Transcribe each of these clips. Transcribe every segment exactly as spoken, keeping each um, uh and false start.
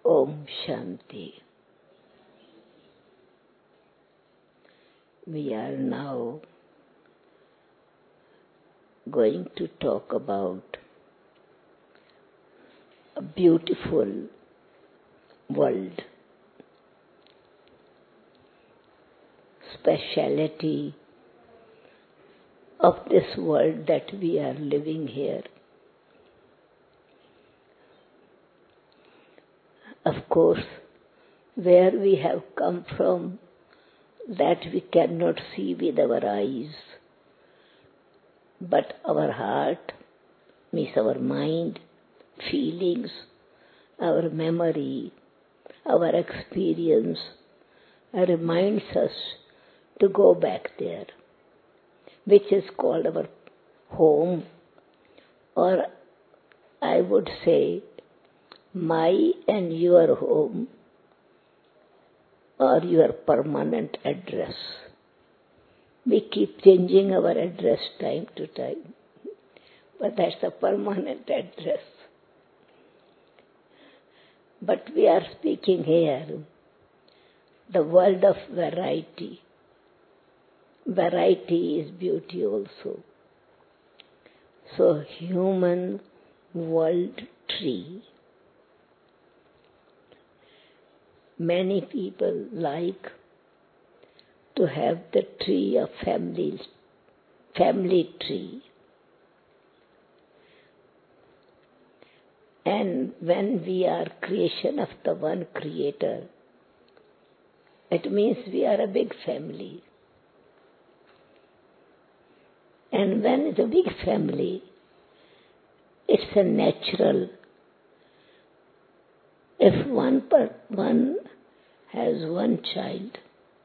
Om Shanti. We are now going to talk about a beautiful world, speciality of this world that we are living here. Of course, where we have come from, that we cannot see with our eyes, but our heart, means our mind, feelings, our memory, our experience reminds us to go back there, which is called our home, or I would say my and your home, or your permanent address. We keep changing our address time to time, but that's the permanent address. But we are speaking here the world of variety. Variety is beauty also. So human world tree. Many people like to have the tree of families, family tree. And when we are creation of the one creator, it means we are a big family. And when it's a big family, it's a natural. If one per, one has one child,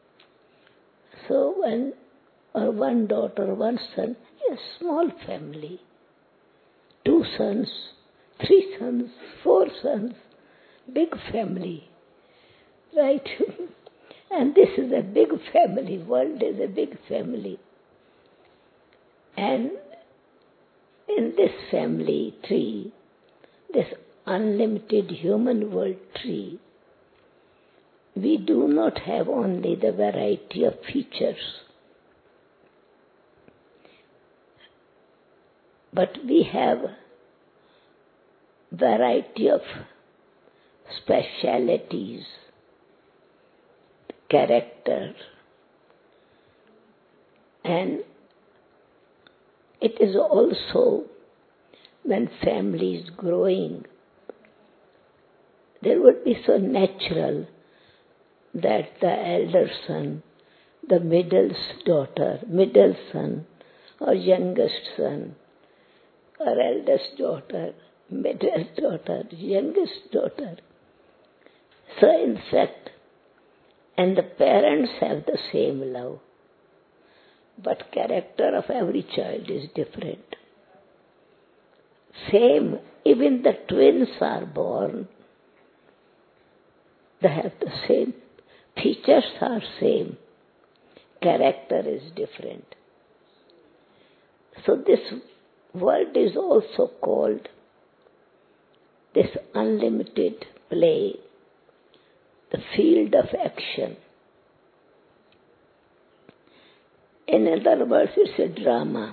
so one or one daughter, one son, a small family. Two sons, three sons, four sons, big family, right? And this is a big family. World is a big family. And in this family tree, this unlimited human world tree, we do not have only the variety of features, but we have variety of specialities, character, and it is also when family is growing, there would be so natural that the elder son, the middle daughter, middle son, or youngest son, or eldest daughter, middle daughter, youngest daughter. So in fact, and the parents have the same love, but character of every child is different. Same, even the twins are born, they have the same, features are same, character is different. So this world is also called this unlimited play, the field of action. In other words, it's a drama,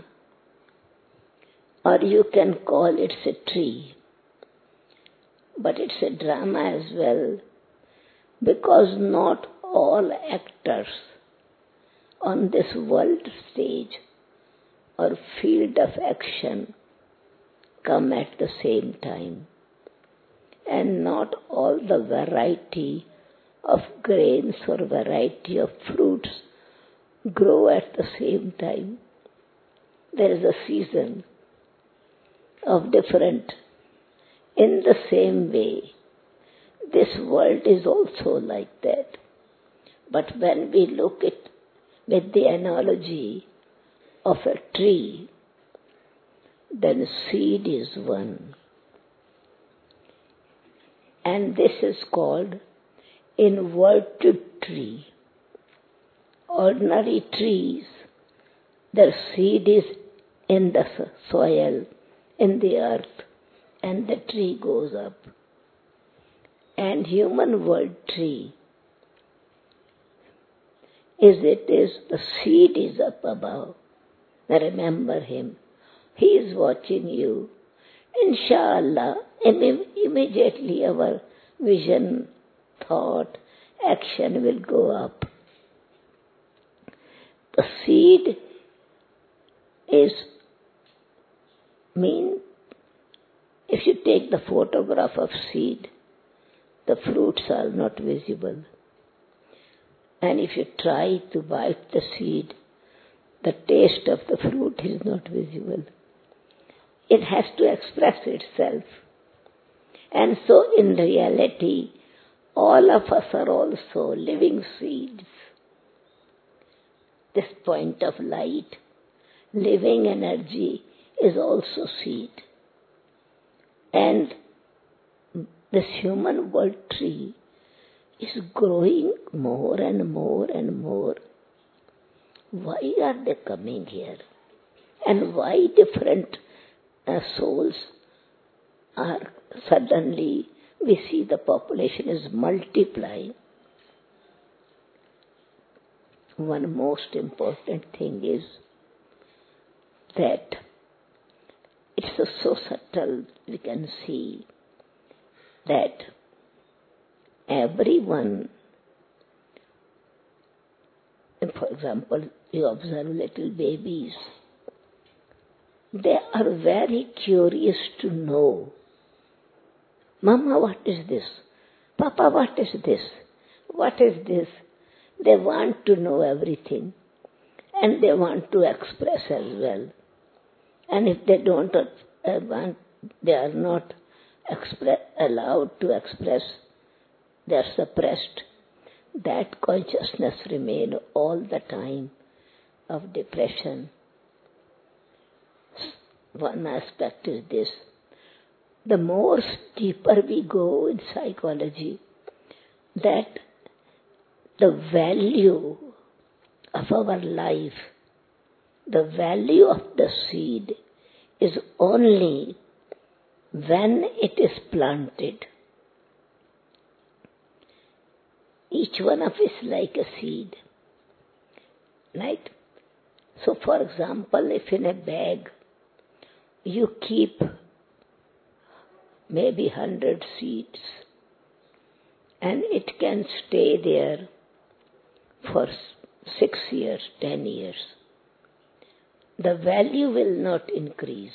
or you can call it a tree, but it's a drama as well, because not all actors on this world stage or field of action come at the same time, and not all the variety of grains or variety of fruits grow at the same time. There is a season of different. In the same way, this world is also like that. But when we look at with the analogy of a tree, then seed is one. And this is called inverted tree. Ordinary trees, their seed is in the soil, in the earth, and the tree goes up. And And human world tree is it is the seed is up above. Remember him. He is watching you. Inshallah, Im- immediately our vision, thought, action will go up. The seed is mean, if you take the photograph of seed, the fruits are not visible. And if you try to bite the seed, the taste of the fruit is not visible. It has to express itself. And so in reality, all of us are also living seeds. This point of light, living energy, is also seed. And this human world tree is growing more and more and more. Why are they coming here? And why different uh, souls are suddenly, we see the population is multiplying. One most important thing is that it's so subtle, we can see that everyone, for example, you observe little babies, they are very curious to know, Mama, what is this? Papa, what is this? What is this? They want to know everything, and they want to express as well. And if they don't uh, want, they are not expre- allowed to express, they are suppressed. That consciousness remains all the time of depression. One aspect is this. The more deeper we go in psychology, that the value of our life, the value of the seed is only when it is planted. Each one of us is like a seed, right? So for example, if in a bag you keep maybe hundred seeds, and it can stay there for six years, ten years, the value will not increase.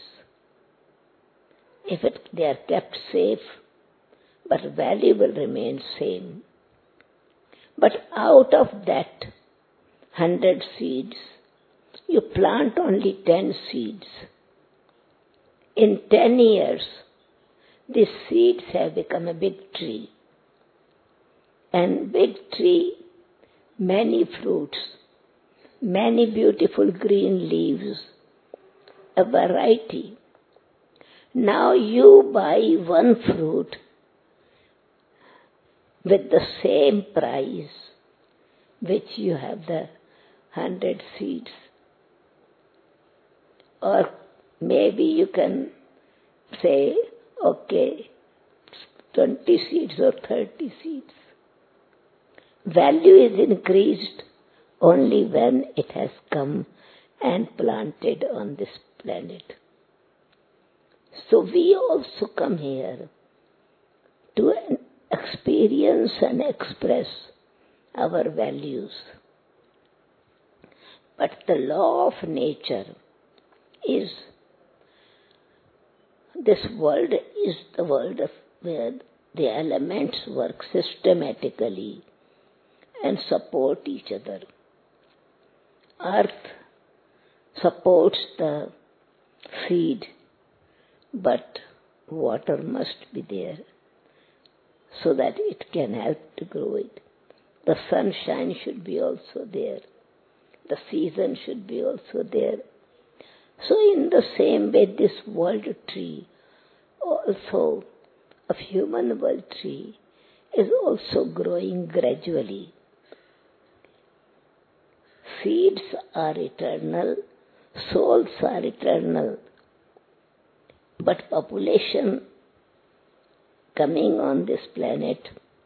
If it, they are kept safe, but value will remain same. But out of that hundred seeds, you plant only ten seeds. In ten years, these seeds have become a big tree. And big tree, many fruits, many beautiful green leaves, a variety. Now you buy one fruit with the same price which you have the hundred seeds. Or maybe you can say, okay, twenty seeds or thirty seeds. Value is increased only when it has come and planted on this planet. So we also come here to experience and express our values. But the law of nature is, this world is the world of where the elements work systematically and support each other. Earth supports the seed, but water must be there so that it can help to grow it. The sunshine should be also there. The season should be also there. So in the same way, this world tree, also of human world tree, is also growing gradually. Seeds are eternal, souls are eternal, but population coming on this planet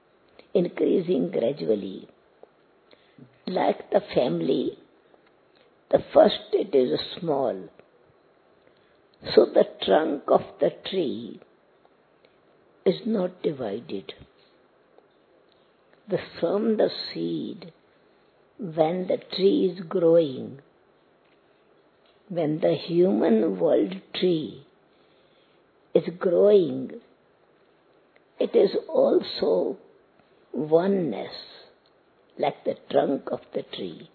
increasing gradually. Like the family, the first it is small. So the trunk of the tree is not divided. The, from the seed, when the tree is growing, when the human world tree is growing, it is also oneness, like the trunk of the tree.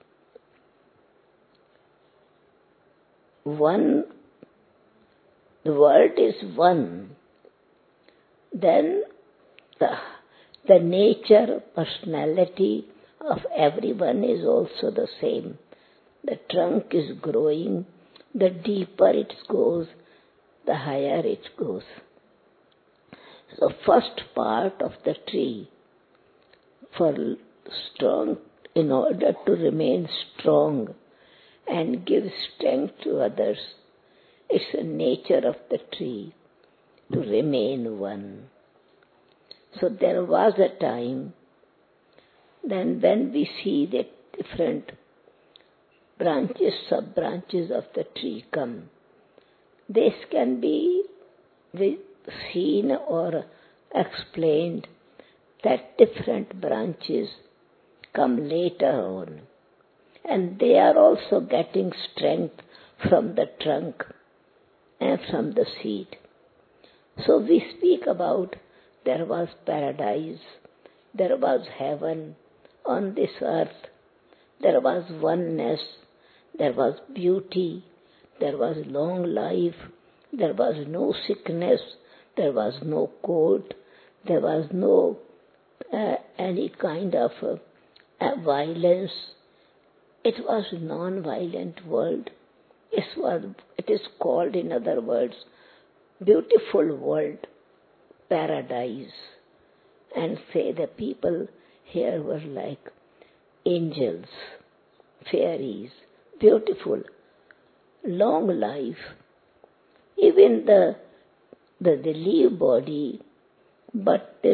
One, the world is one, then the, the nature, personality of everyone is also the same. The trunk is growing, the deeper it goes, the higher it goes. So first part of the tree, for strong, in order to remain strong and give strength to others, it's the nature of the tree to remain one. So there was a time then when we see the different branches, sub-branches of the tree come, this can be seen or explained that different branches come later on, and they are also getting strength from the trunk and from the seed. So we speak about there was paradise, there was heaven on this earth, there was oneness, there was beauty, there was long life, there was no sickness, there was no cold, there was no uh, any kind of uh, uh, violence. It was a non-violent world. It was, it is called, in other words, beautiful world, paradise. And say the people here were like angels, fairies, beautiful, long life. Even the the, the leave body, but this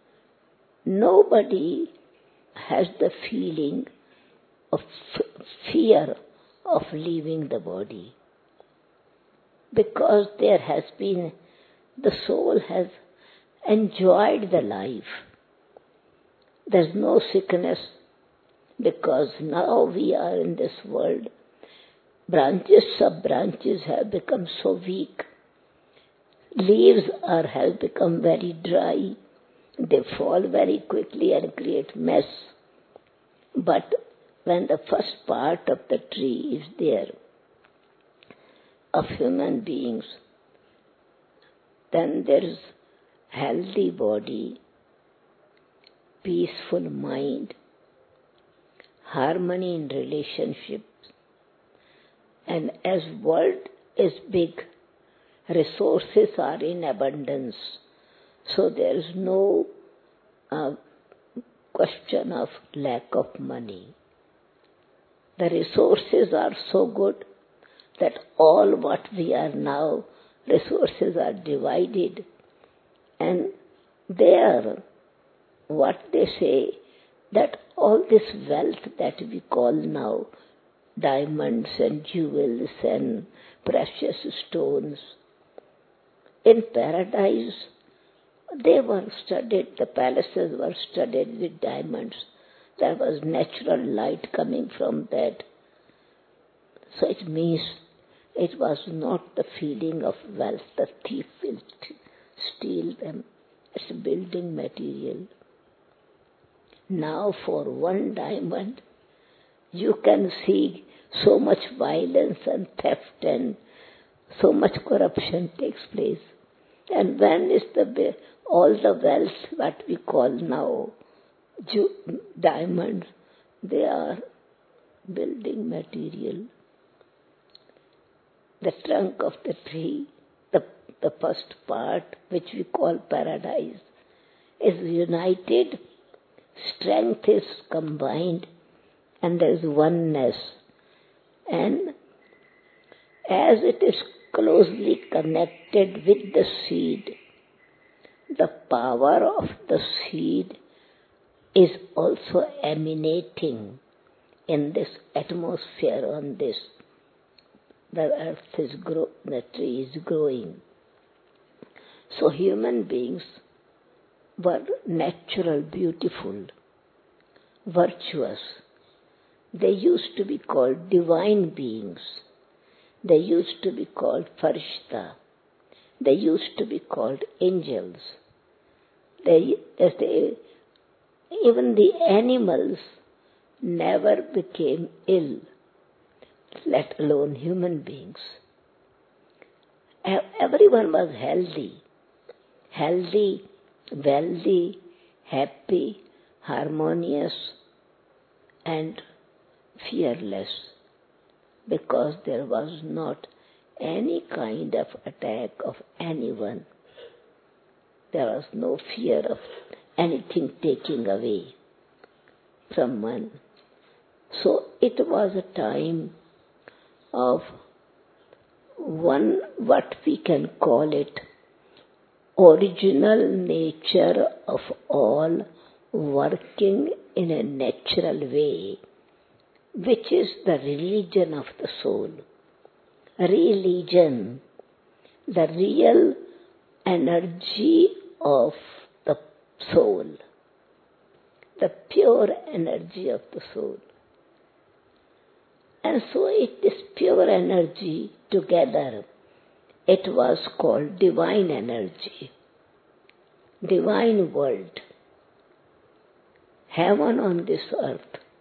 nobody has the feeling of f- fear of leaving the body, because there has been, the soul has enjoyed the life. There's no sickness, because now we are in this world. Branches, sub-branches have become so weak. Leaves are have become very dry. They fall very quickly and create mess. But when the first part of the tree is there, of human beings, then there is healthy body, peaceful mind, harmony in relationships, and as world is big, resources are in abundance, so there is no uh, question of lack of money. The resources are so good that all what we are now, resources are divided, and they are, what they say, that all this wealth that we call now, diamonds and jewels and precious stones, in paradise they were studded, the palaces were studded with diamonds. There was natural light coming from that. So it means it was not the feeling of wealth, the thief will t- steal them. It's building material. Now for one diamond you can see so much violence and theft and so much corruption takes place. And when is the all the wealth what we call now ju- diamonds, they are building material. The trunk of the tree, the, the first part which we call paradise, is united, strength is combined, and there is oneness. And as it is closely connected with the seed, the power of the seed is also emanating in this atmosphere on this. The earth is grow, the tree is growing. So human beings were natural, beautiful, virtuous. They used to be called divine beings. They used to be called farishta. They used to be called angels. They, they, even the animals never became ill, let alone human beings. Everyone was healthy, healthy, wealthy, happy, harmonious, and fearless, because there was not any kind of attack of anyone. There was no fear of anything taking away from one. So it was a time of one, what we can call it, original nature of all working in a natural way, which is the religion of the soul. Religion, the real energy of the soul, the pure energy of the soul. And so it is pure energy together. It was called divine energy, divine world, heaven on this earth.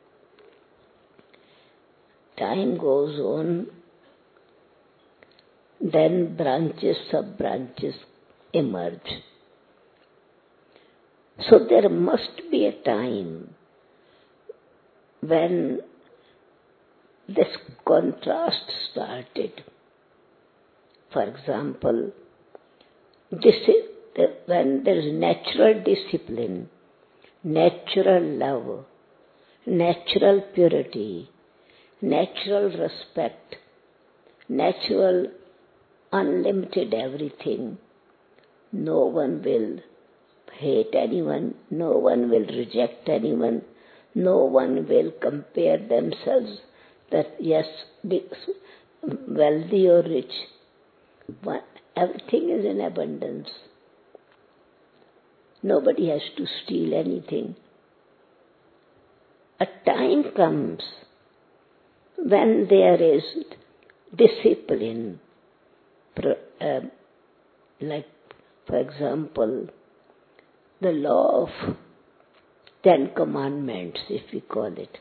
Time goes on, then branches, sub-branches emerge. So there must be a time when this contrast started. For example, when there is natural discipline, natural love, natural purity, natural respect, natural unlimited everything, no one will hate anyone, no one will reject anyone, no one will compare themselves that yes, wealthy or rich. Everything is in abundance. Nobody has to steal anything. A time comes when there is discipline, uh, like, for example, the law of Ten Commandments, if we call it.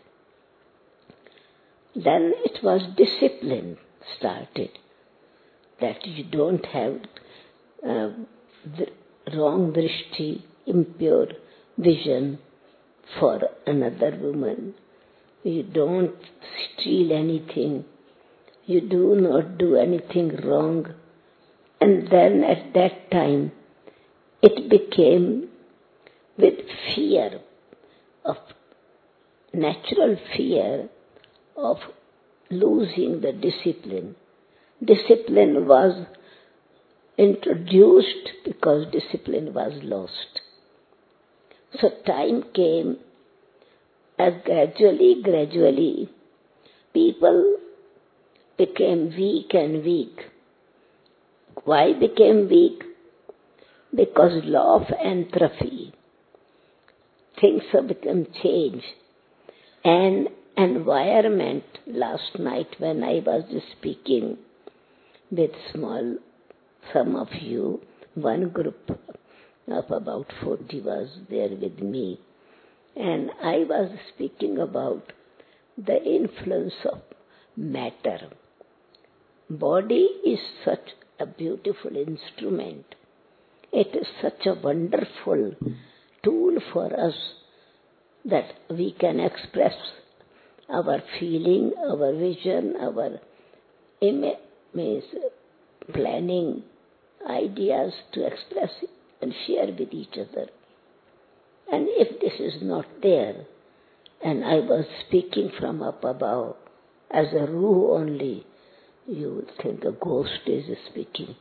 Then it was discipline started, that you don't have uh, the wrong drishti, impure vision for another woman. You don't steal anything. You do not do anything wrong. And then at that time, it became with fear of, natural fear of losing the discipline. Discipline was introduced because discipline was lost. So time came, as gradually, gradually, people became weak and weak. Why became weak? Because law of entropy. Things have become changed. And environment, last night when I was speaking with small, some of you, one group of about forty was there with me, and I was speaking about the influence of matter. Body is such a beautiful instrument. It is such a wonderful tool for us that we can express our feeling, our vision, our image, means planning, ideas to express and share with each other. And if this is not there, and I was speaking from up above as a ruh only, you would think a ghost is speaking.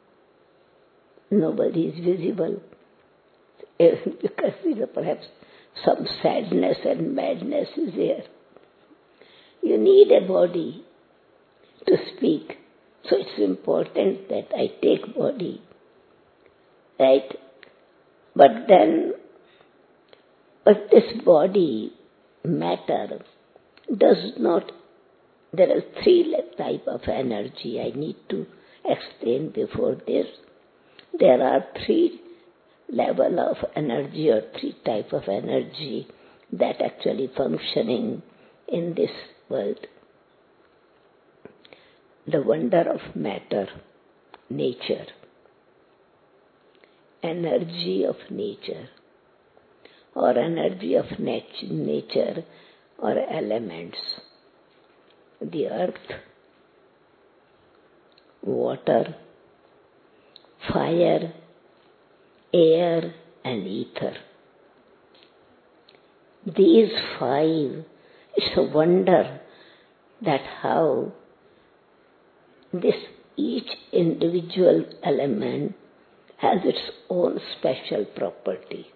Nobody is visible, because you know, perhaps some sadness and madness is there. You need a body to speak. So it's important that I take body. Right? But then, but this body, matter, does not, there are three type of energy I need to explain before this. There are three level of energy or three type of energy that actually functioning in this world. The wonder of matter, nature, energy of nature, or energy of nat- nature or elements, the earth, water, fire, air and ether. These five, it's a wonder that how this each individual element has its own special property.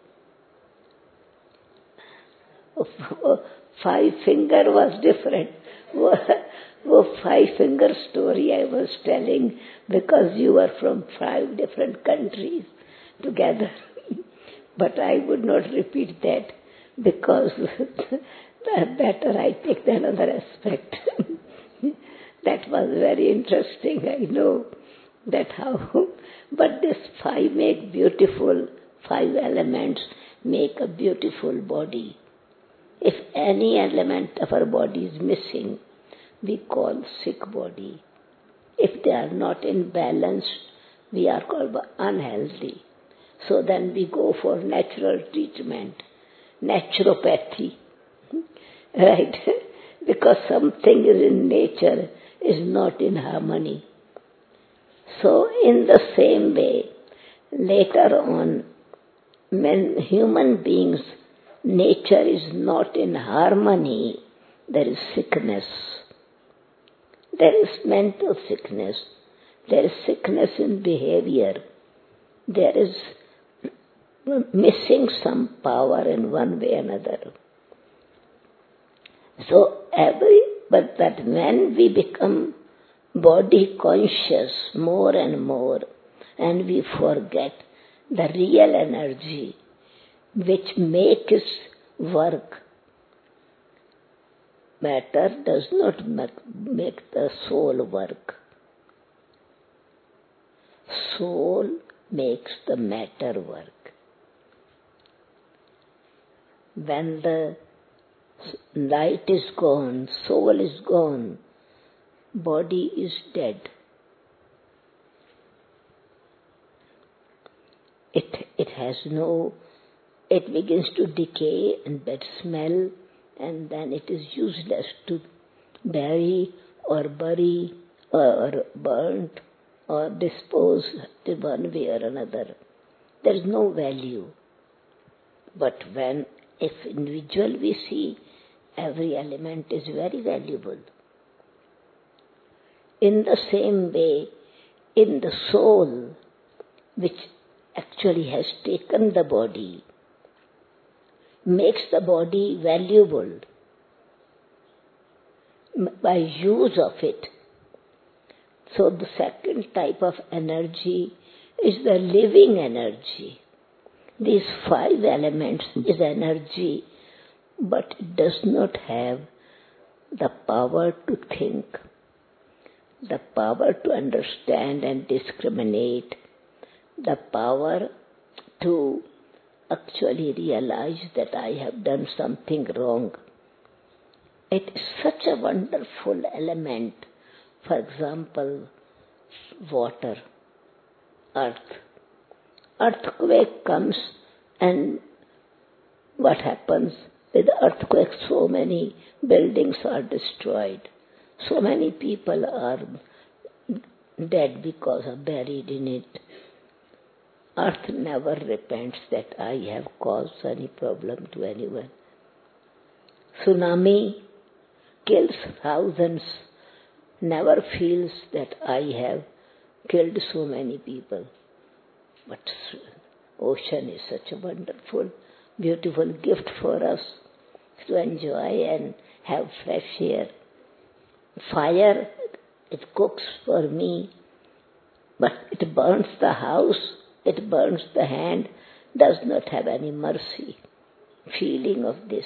Five finger was different. Oh, five finger story I was telling because you were from five different countries together. But I would not repeat that because better I take another aspect. That was very interesting, I know that how. But this five make beautiful, five elements make a beautiful body. If any element of our body is missing, we call sick body. If they are not in balance, we are called unhealthy. So then we go for natural treatment, naturopathy, right? Because something is in nature is not in harmony. So in the same way, later on, when human beings' nature is not in harmony, there is sickness. There is mental sickness. There is sickness in behavior. There is missing some power in one way or another. So every, but that when we become body conscious more and more, and we forget the real energy which makes work. Matter does not make the soul work. Soul makes the matter work. When the light is gone, soul is gone, body is dead. It, it has no, it begins to decay and bad smell, and then it is useless to bury or bury or burnt or dispose in one way or another. There is no value. But when, if individual we see, every element is very valuable. In the same way, in the soul, which actually has taken the body, makes the body valuable by use of it. So the second type of energy is the living energy. These five elements is energy, but it does not have the power to think, the power to understand and discriminate, the power to actually realize that I have done something wrong. It is such a wonderful element. For example, water, earth. Earthquake comes, and what happens? With earthquake, so many buildings are destroyed. So many people are dead because of buried in it. Earth never repents that I have caused any problem to anyone. Tsunami kills thousands, never feels that I have killed so many people. But ocean is such a wonderful beautiful gift for us to enjoy and have fresh air. Fire, it cooks for me, but it burns the house, it burns the hand, does not have any mercy, feeling of this.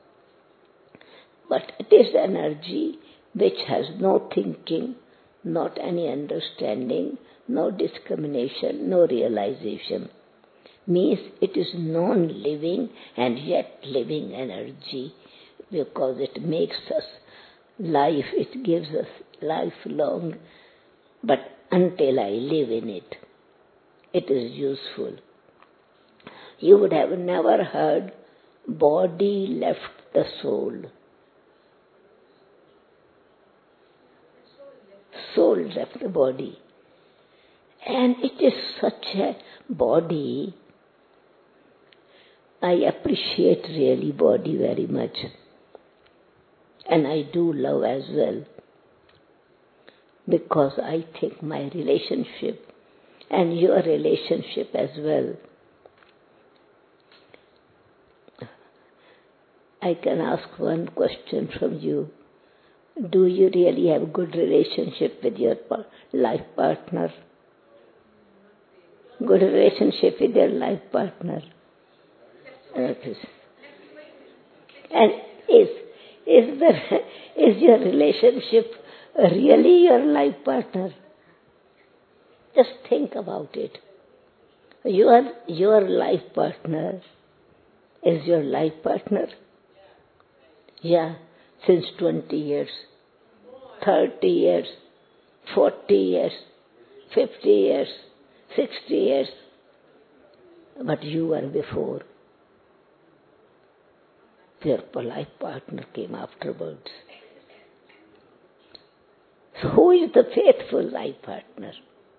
But it is energy which has no thinking, not any understanding, no discrimination, no realization. Means it is non-living and yet living energy, because it makes us life, it gives us lifelong, but until I live in it, it is useful. You would have never heard body left the soul. Soul left the body. And it is such a body. I appreciate really body very much. And I do love as well. Because I think my relationship and your relationship as well, I can ask one question from you. Do you really have a good relationship with your life partner? Good relationship with your life partner. Okay. And is is the is your relationship really your life partner? Just think about it. Your your life partner is your life partner. Yeah, since twenty years, thirty years, forty years, fifty years, sixty years. But you were before. Your life partner came afterwards. So who is the faithful life partner?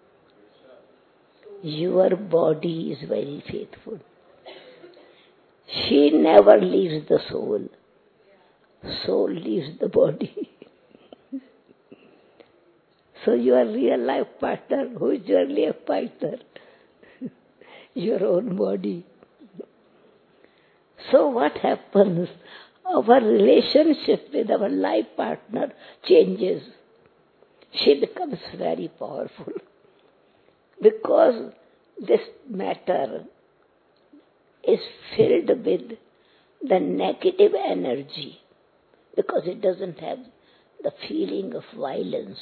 Your body is very faithful. She never leaves the soul. Soul leaves the body. So your real life partner, who is your life partner? Your own body. So what happens? Our relationship with our life partner changes. She becomes very powerful. Because this matter is filled with the negative energy. Because it doesn't have the feeling of violence.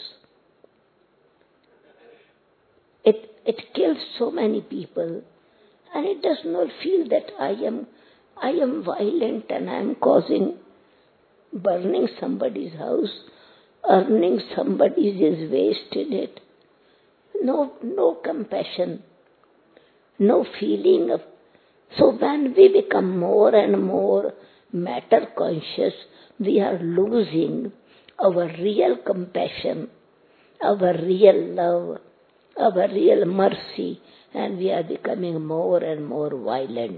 It, it kills so many people. And it does not feel that I am I am violent and I am causing, burning somebody's house, earning somebody's waste in it. No, no compassion, no feeling of. So when we become more and more matter conscious, we are losing our real compassion, our real love, our real mercy, and we are becoming more and more violent.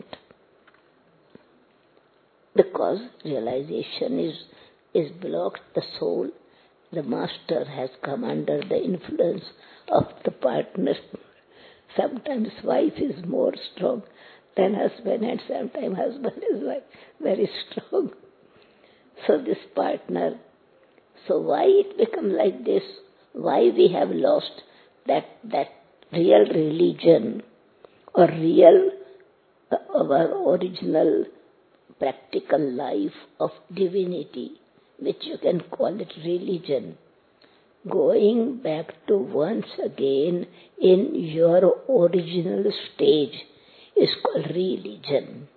Because realization is, is blocked, the soul, the master has come under the influence of the partner. Sometimes wife is more strong than husband, and sometimes husband is very strong. So this partner, so why it become like this? Why we have lost that that real religion or real uh, our original practical life of divinity, which you can call it religion, going back to once again in your original stage is called religion.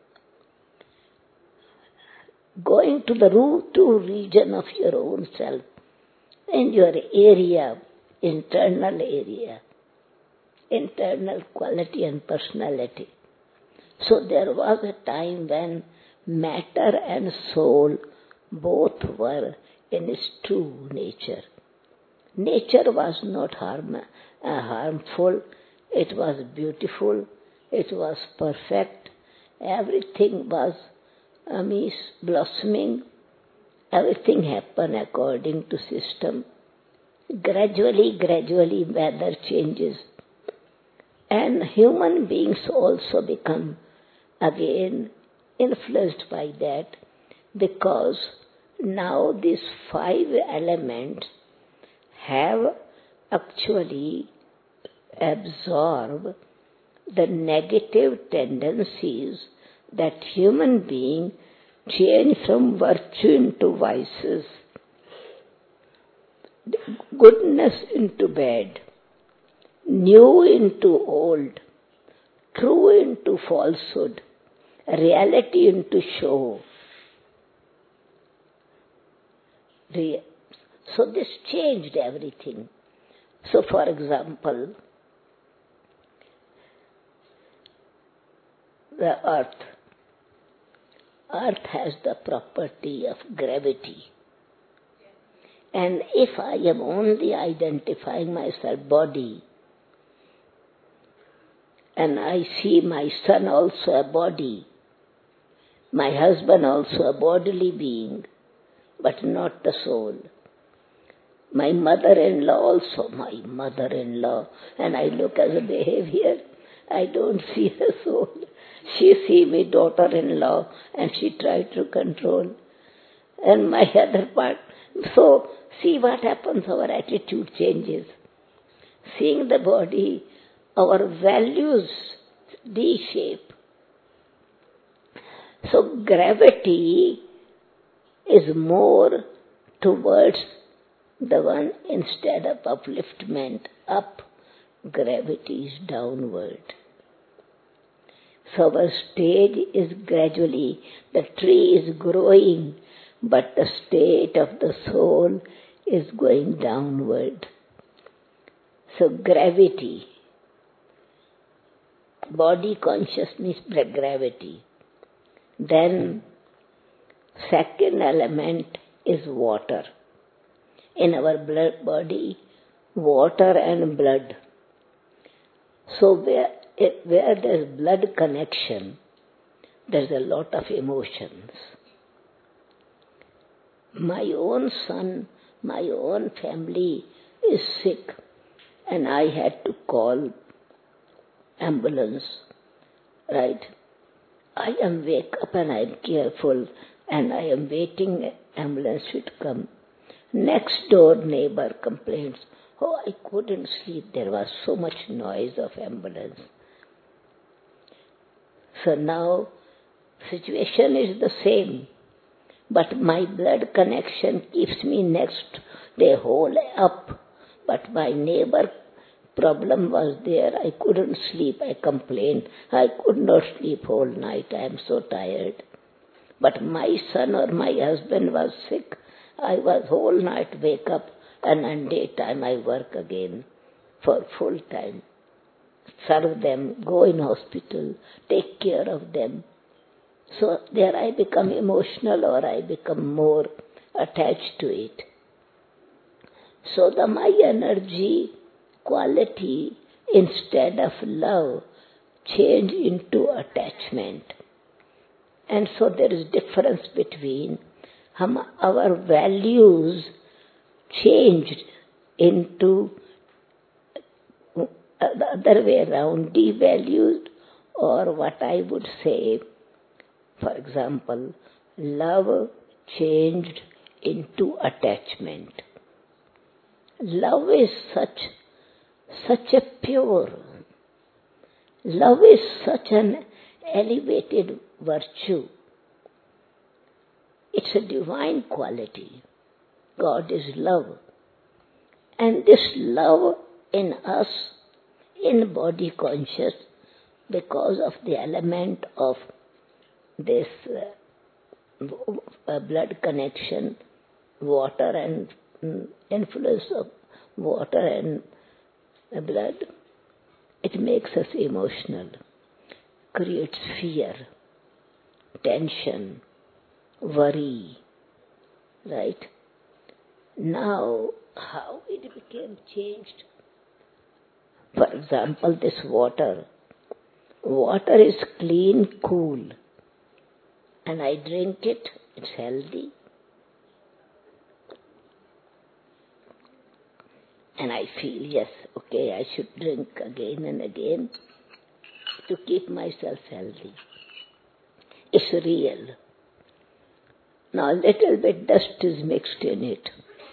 Going to the root to region of your own self, in your area, internal area, internal quality and personality. So there was a time when matter and soul both were in its true nature. Nature was not harm, uh, harmful, it was beautiful, it was perfect, everything was uh, means blossoming, everything happened according to system. Gradually, gradually weather changes, and human beings also become again influenced by that, because now these five elements have actually absorbed the negative tendencies that human being change from virtue into vices, goodness into bad, new into old, true into falsehood, reality into show. So this changed everything. So for example, the earth. Earth has the property of gravity. And if I am only identifying myself body, and I see my son also a body, my husband also a bodily being, but not the soul. My mother-in-law also my mother-in-law, and I look at the behavior, I don't see the soul. She see me daughter-in-law, and she tried to control. And my other part, so see what happens, our attitude changes. Seeing the body, our values reshape. So gravity is more towards the one, instead of upliftment up, gravity is downward. So our stage is gradually, the tree is growing, but the state of the soul is going downward. So gravity, body consciousness, gravity. Then second element is water. In our blood body, water and blood. So where, where there's blood connection, there's a lot of emotions. My own son, my own family is sick, and I had to call ambulance, right? I am wake up and I am careful, and I am waiting ambulance should come. Next door neighbor complains, oh, I couldn't sleep, there was so much noise of ambulance. So now situation is the same, but my blood connection keeps me next, they hold up, but my neighbor problem was there, I couldn't sleep, I complained, I could not sleep whole night, I am so tired. But my son or my husband was sick, I was whole night wake up, and on daytime I work again for full time. Serve them, go in hospital, take care of them. So there I become emotional, or I become more attached to it. So the my energy quality, instead of love, change into attachment. And so there is difference between hum, our values changed into uh, the other way around, devalued, or what I would say, for example, love changed into attachment. Love is such, such a pure, love is such an elevated virtue. It's a divine quality. God is love. And this love in us, in body conscious, because of the element of this uh, blood connection, water and mm, influence of water and uh, blood, it makes us emotional, creates fear, tension, worry, right? Now, how it became changed? For example, this water. Water is clean, cool, and I drink it, it's healthy. And I feel, yes, okay, I should drink again and again to keep myself healthy. is real. Now little bit dust is mixed in it.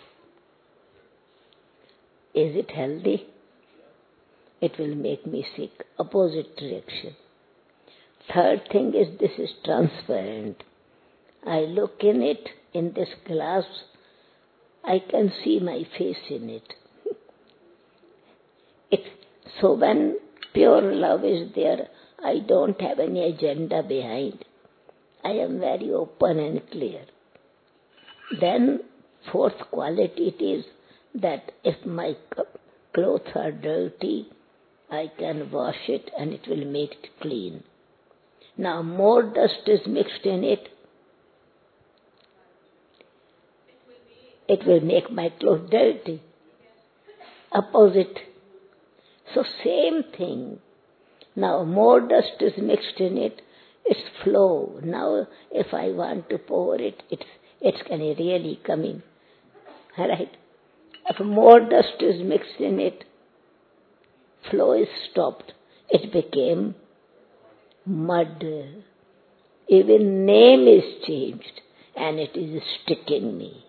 Is it healthy? It will make me sick. Opposite reaction. Third thing is this is transparent. I look in it, in this glass, I can see my face in it. it. So when pure love is there, I don't have any agenda behind. I am very open and clear. Then fourth quality it is that if my clothes are dirty, I can wash it and it will make it clean. Now more dust is mixed in it, it will make my clothes dirty. Opposite. So same thing. Now more dust is mixed in it, it's flow. Now if I want to pour it, it's, it's can really coming. Right? If more dust is mixed in it, flow is stopped. It became mud. Even name is changed and it is sticking me.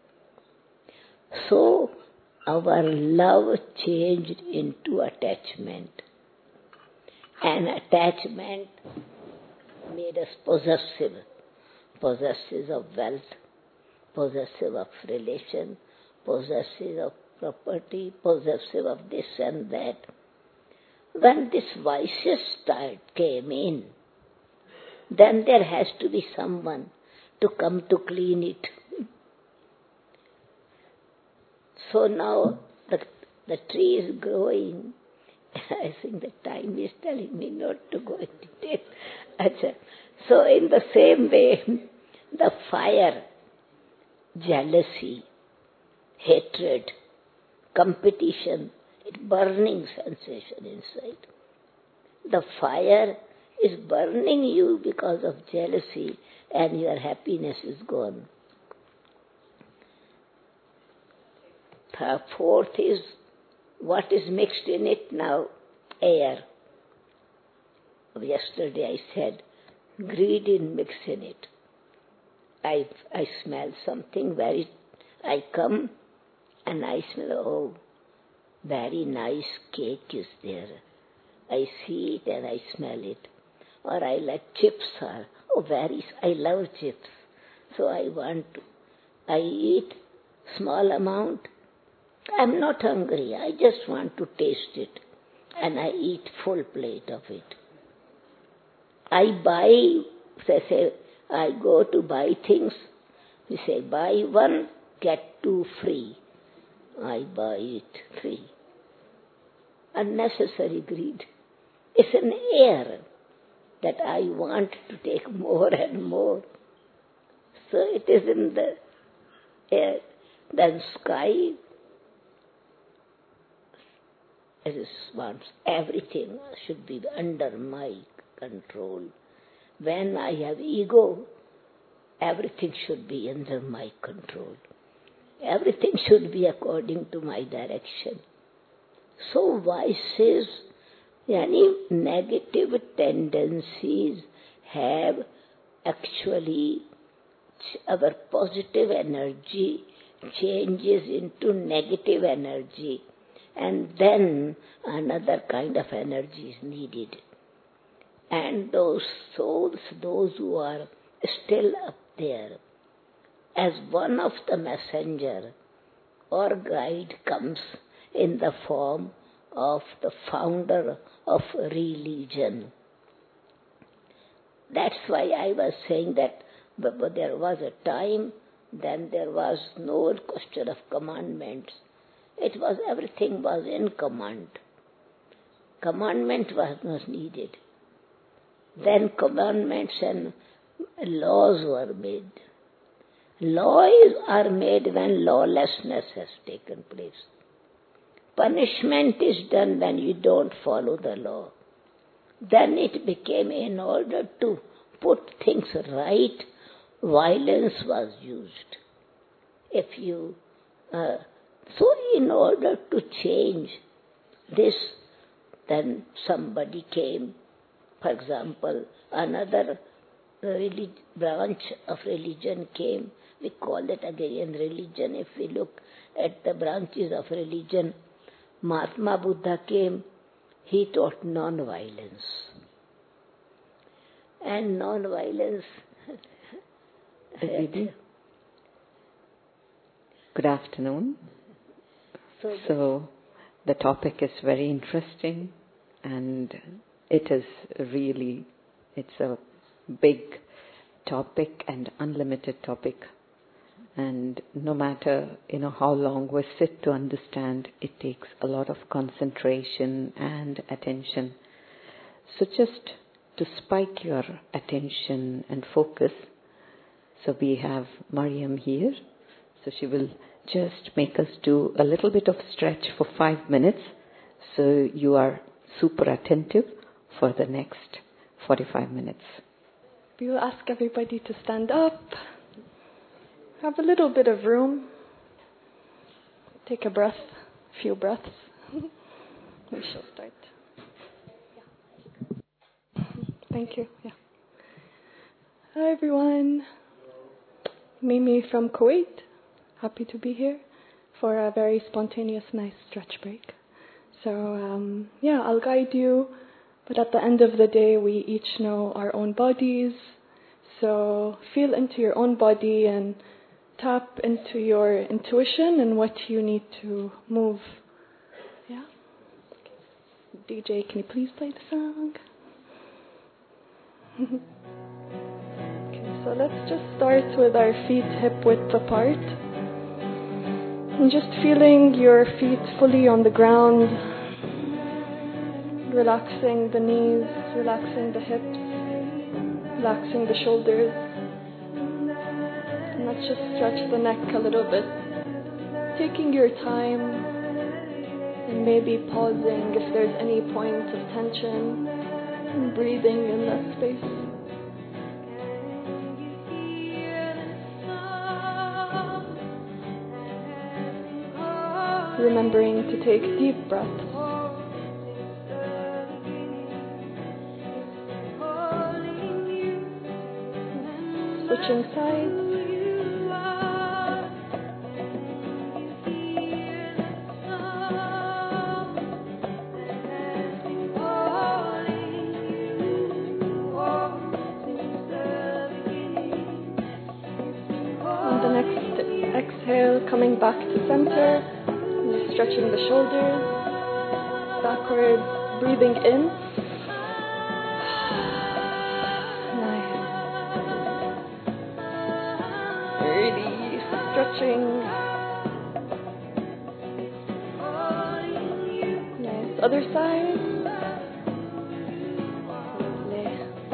So our love changed into attachment. And attachment made us possessive. Possessive of wealth, possessive of relation, possessive of property, possessive of this and that. When this vices start came in, then there has to be someone to come to clean it. So now the, the tree is growing. I think the time is telling me not to go into detail. Achha. So in the same way, the fire, jealousy, hatred, competition, it's burning sensation inside. The fire is burning you because of jealousy and your happiness is gone. The fourth is what is mixed in it now? Air. Yesterday I said greed is mixed in it. I, I smell something very, I come and I smell, oh, very nice cake is there. I see it and I smell it. Or I like chips are, oh, very, I love chips. So I want to, I eat small amount. I'm not hungry, I just want to taste it. And I eat full plate of it. I buy, say, say, I go to buy things. We say, buy one, get two free. I buy it free. Unnecessary greed. It's an air that I want to take more and more. So it is in the air. Then sky, it is wants everything should be under my control. When I have ego, everything should be under my control. Everything should be according to my direction. So vices, yani negative tendencies have actually our positive energy changes into negative energy, and then another kind of energy is needed. And those souls, those who are still up there, as one of the messenger or guide comes in the form of the founder of religion. That's why I was saying that there was a time then there was no question of commandments. It was everything was in command. Commandment was not needed. Then commandments and laws were made. Laws are made when lawlessness has taken place. Punishment is done when you don't follow the law. Then it became, in order to put things right, violence was used. If you, uh, so in order to change this, then somebody came, for example, another the relig- branch of religion came. We call it again religion. If we look at the branches of religion, Mahatma Buddha came, he taught non-violence. And non-violence... Good afternoon. So, so the topic is very interesting, and it is really, it's a big topic and unlimited topic. And no matter, you know, how long we sit to understand, it takes a lot of concentration and attention. So just to spike your attention and focus, so we have Mariam here. So she will just make us do a little bit of stretch for five minutes. So you are super attentive for the next forty-five minutes. We will ask everybody to stand up. Have a little bit of room. Take a breath, a few breaths. We shall start. Yeah. Thank you. Yeah. Hi everyone. Mimi from Kuwait. Happy to be here for a very spontaneous, nice stretch break. So um, yeah, I'll guide you. But at the end of the day, we each know our own bodies. So feel into your own body and tap into your intuition and what you need to move. Yeah? D J, can you please play the song? Okay, so let's just start with our feet hip width apart. And just feeling your feet fully on the ground. Relaxing the knees, relaxing the hips, relaxing the shoulders. And let's just stretch the neck a little bit. Taking your time and maybe pausing if there's any point of tension and breathing in that space. Remembering to take deep breaths. Switching sides. On the next exhale, coming back to center, just stretching the shoulders, backwards, breathing in. Stretching. Nice. Other side. Lovely.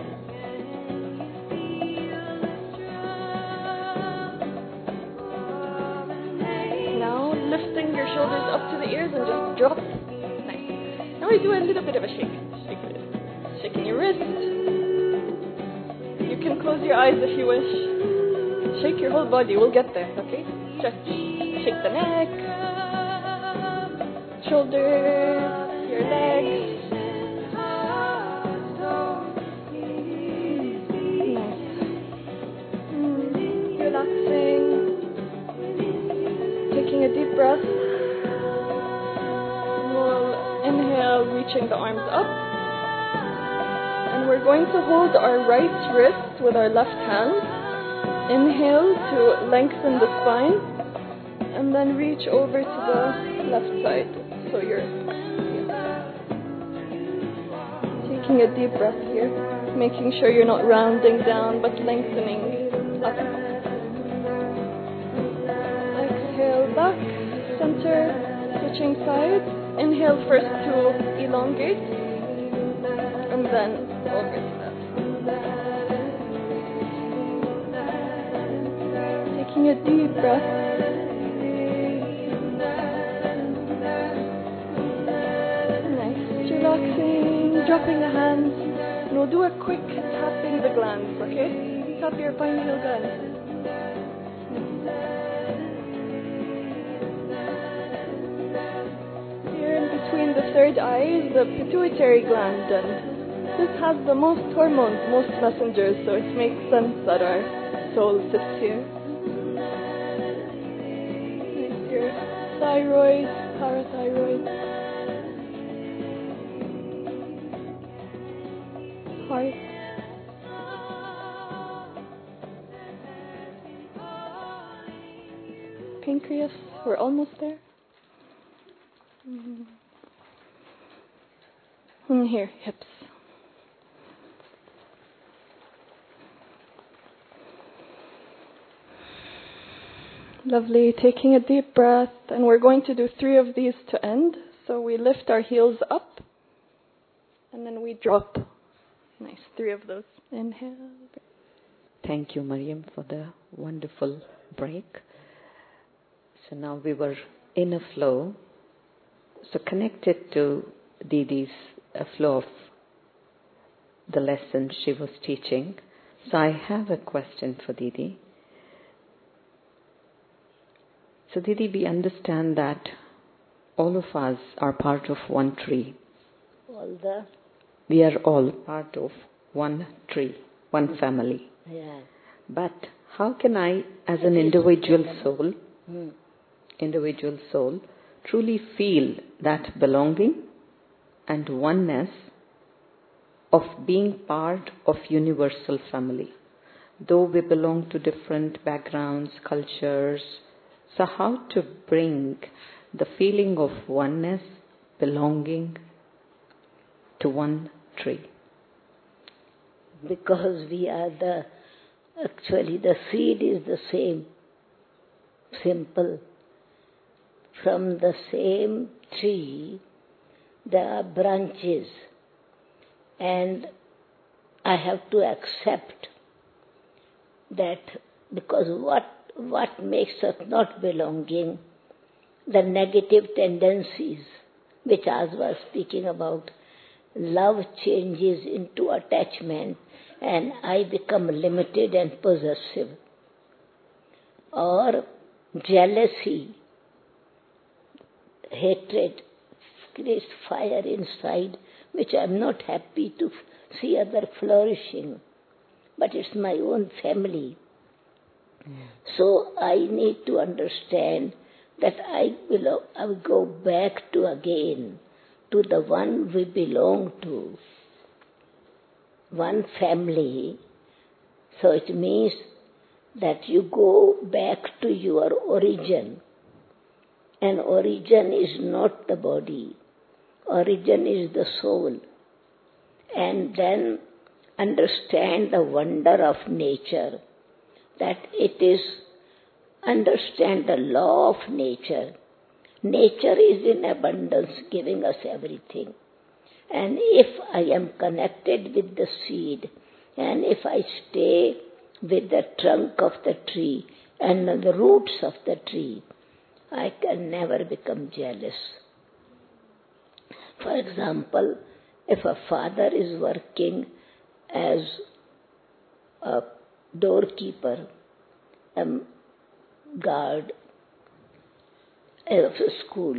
Now lifting your shoulders up to the ears and just drop. Nice. Now we do a little bit of a shake. Shake it. Shaking your wrist. You can close your eyes if you wish. Shake your whole body, we'll get there, okay? Stretch. Shake the neck, shoulders, your legs. Nice. Mm, relaxing. Taking a deep breath. We'll inhale, reaching the arms up. And we're going to hold our right wrist with our left hand. Inhale to lengthen the spine, and then reach over to the left side. So you're yeah. Taking a deep breath here, making sure you're not rounding down but lengthening up. Exhale back, center, switching sides. Inhale first to elongate, and then over to that. Taking a deep breath. Nice. Relaxing, dropping the hands. And we'll do a quick tapping the glands, okay? Tap your pineal gland. Here in between the third eye is the pituitary gland, and This has the most hormones, most messengers, so it makes sense that our soul sits here. Your thyroid, parathyroid, heart. Pancreas, we're almost there. Mm-hmm. And here, hips. Lovely. Taking a deep breath, and we're going to do three of these to end. So we lift our heels up, and then we drop. Nice. Three of those. Inhale. Thank you, Mariam, for the wonderful break. So now we were in a flow. So connected to Didi's uh, flow of the lesson she was teaching. So I have a question for Didi. So Didi, we understand that all of us are part of one tree. All the? We are all part of one tree, one family. Yeah. But how can I, as an individual soul, hmm. individual soul, truly feel that belonging and oneness of being part of universal family? Though we belong to different backgrounds, cultures, so how to bring the feeling of oneness, belonging to one tree? Because we are the, actually the seed is the same, simple. From the same tree, there are branches, and I have to accept that, because what what makes us not belonging, the negative tendencies, which as was speaking about, love changes into attachment, and I become limited and possessive, or jealousy, hatred creates fire inside, which I'm not happy to see other flourishing, but it's my own family. Yeah. So I need to understand that I will, I will go back to again to the one we belong to, one family. So it means that you go back to your origin. And origin is not the body. Origin is the soul. And then understand the wonder of nature, that it is, understand the law of nature. Nature is in abundance, giving us everything. And if I am connected with the seed, and if I stay with the trunk of the tree and the roots of the tree, I can never become jealous. For example, if a father is working as a doorkeeper, a guard of a school,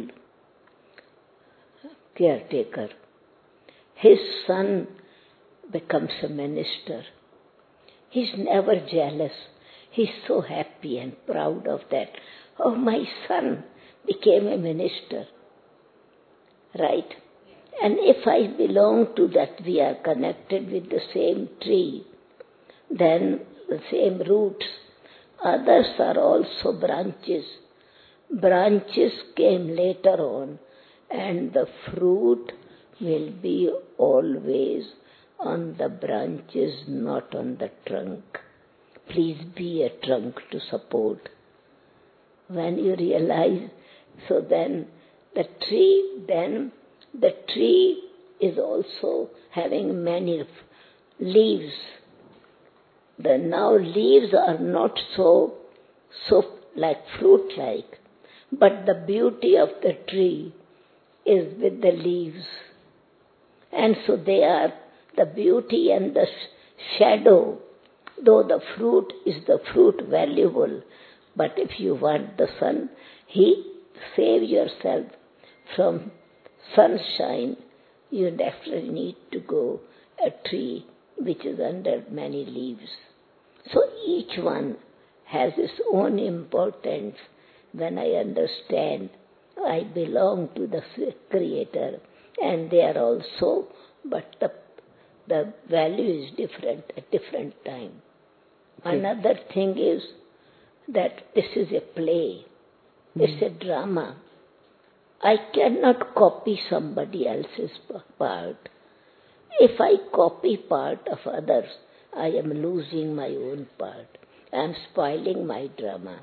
caretaker, his son becomes a minister. He's never jealous. He's so happy and proud of that. Oh, my son became a minister. Right? And if I belong to that, we are connected with the same tree, then the same roots. Others are also branches. Branches came later on, and the fruit will be always on the branches, not on the trunk. Please be a trunk to support. When you realize, so then the tree, then the tree is also having many leaves. The now leaves are not so, so like fruit-like, but the beauty of the tree is with the leaves. And so they are the beauty and the shadow, though the fruit is the fruit valuable. But if you want the sun, he save yourself from sunshine, you definitely need to go a tree which is under many leaves. So each one has its own importance. When I understand I belong to the Creator and they are also, but the, the value is different at different time. Okay. Another thing is that this is a play. Mm. It's a drama. I cannot copy somebody else's part. If I copy part of others, I am losing my own part. I am spoiling my drama.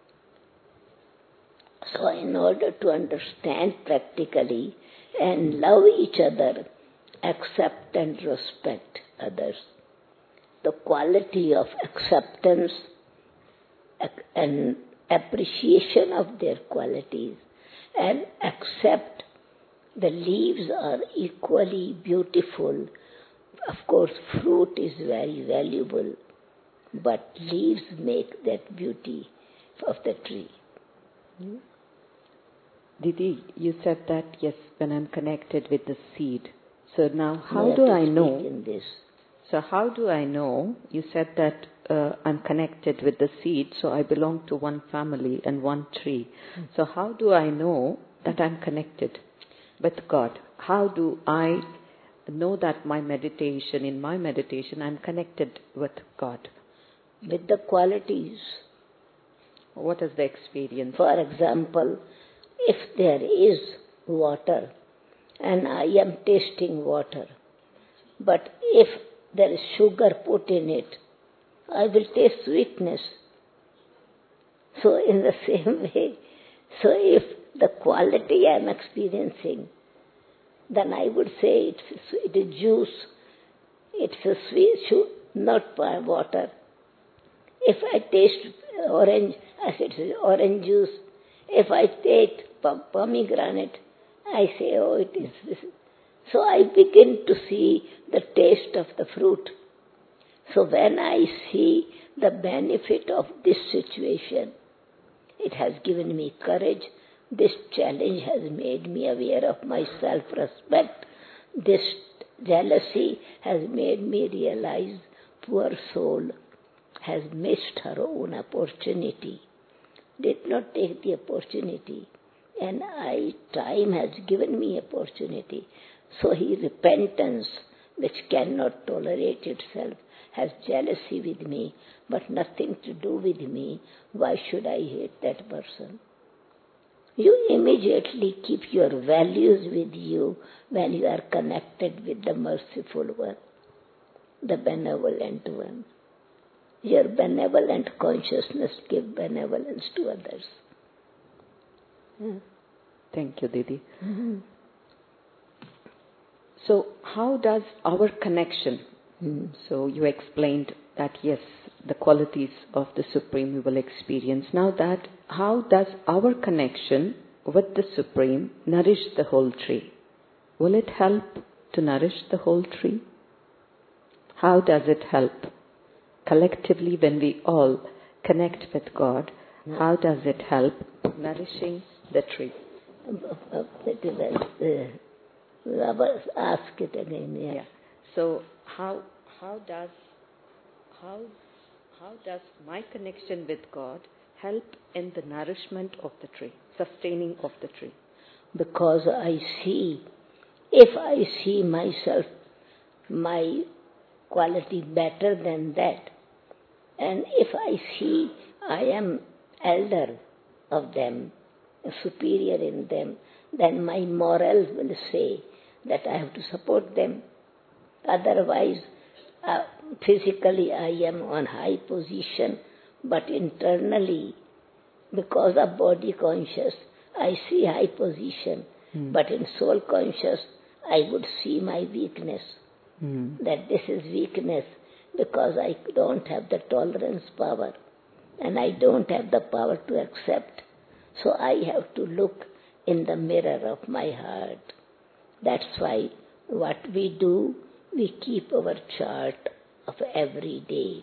So in order to understand practically and love each other, accept and respect others, the quality of acceptance and appreciation of their qualities, and accept the leaves are equally beautiful. Of course, fruit is very valuable, but leaves make that beauty of the tree. Hmm? Didi, you said that, yes, when I'm connected with the seed. So now how do I know? In this. So how do I know? You said that uh, I'm connected with the seed, so I belong to one family and one tree. Mm. So how do I know that I'm connected with God? How do I know that my meditation, in my meditation, I'm connected with God? With the qualities. What is the experience? For example, if there is water and I am tasting water, but if there is sugar put in it, I will taste sweetness. So in the same way, so if the quality I am experiencing, then I would say it's, it is juice, it's a sweet, not water. If I taste orange, I say it's orange juice. If I taste pomegranate, I say, oh, it is this. So I begin to see the taste of the fruit. So when I see the benefit of this situation, it has given me courage. This challenge has made me aware of my self-respect. This jealousy has made me realize poor soul has missed her own opportunity, did not take the opportunity, and I, time has given me opportunity. So he, repentance, which cannot tolerate itself, has jealousy with me, but nothing to do with me. Why should I hate that person? You immediately keep your values with you when you are connected with the merciful one, the benevolent one. Your benevolent consciousness gives benevolence to others. Mm. Thank you, Didi. Mm-hmm. So how does our connection, mm. so you explained that yes, the qualities of the Supreme we will experience. Now that, how does our connection with the Supreme nourish the whole tree? Will it help to nourish the whole tree? How does it help? Collectively, when we all connect with God, mm. how does it help nourishing the tree? Uh, pretty well. Uh, ask it again. Yeah. yeah. So how how does how how does my connection with God help in the nourishment of the tree, sustaining of the tree? Because I see, if I see myself, my quality better than that, and if I see I am elder of them, superior in them, then my morals will say that I have to support them. Otherwise, uh, physically I am on high position, but internally, because of body conscious, I see high position. Mm. But in soul conscious, I would see my weakness. Mm. That this is weakness because I don't have the tolerance power and I don't have the power to accept. So I have to look in the mirror of my heart. That's why what we do, we keep our chart of every day.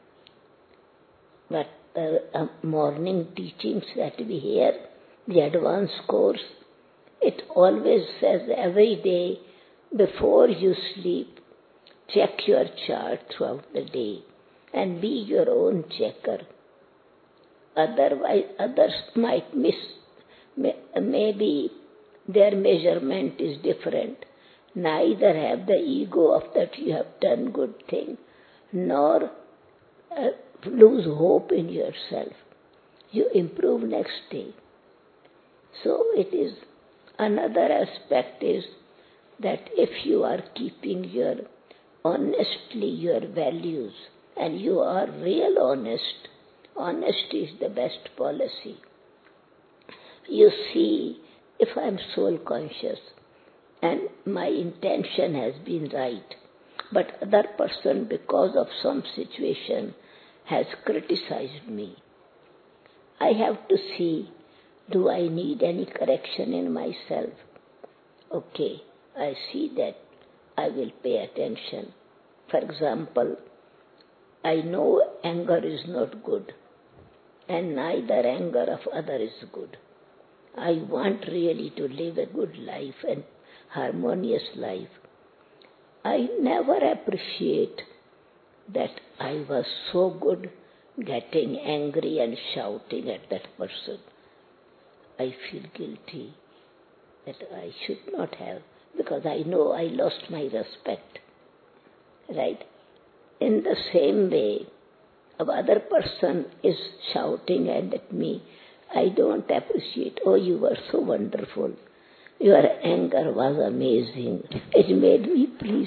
But the uh, morning teachings that we hear, the advanced course, it always says every day before you sleep, check your chart throughout the day and be your own checker. Otherwise, others might miss, maybe their measurement is different. Neither have the ego of that you have done good thing, nor uh, lose hope in yourself. You improve next day. So it is another aspect is that if you are keeping your honestly your values and you are real honest, honesty is the best policy. You see, if I am soul conscious and my intention has been right, but other person because of some situation has criticized me, I have to see, do I need any correction in myself? Okay, I see that, I will pay attention. For example, I know anger is not good, and neither anger of other is good. I want really to live a good life and harmonious life. I never appreciate that I was so good getting angry and shouting at that person. I feel guilty that I should not have, because I know I lost my respect. Right? In the same way, a other person is shouting at me, I don't appreciate, oh, you were so wonderful. Your anger was amazing. It made me please.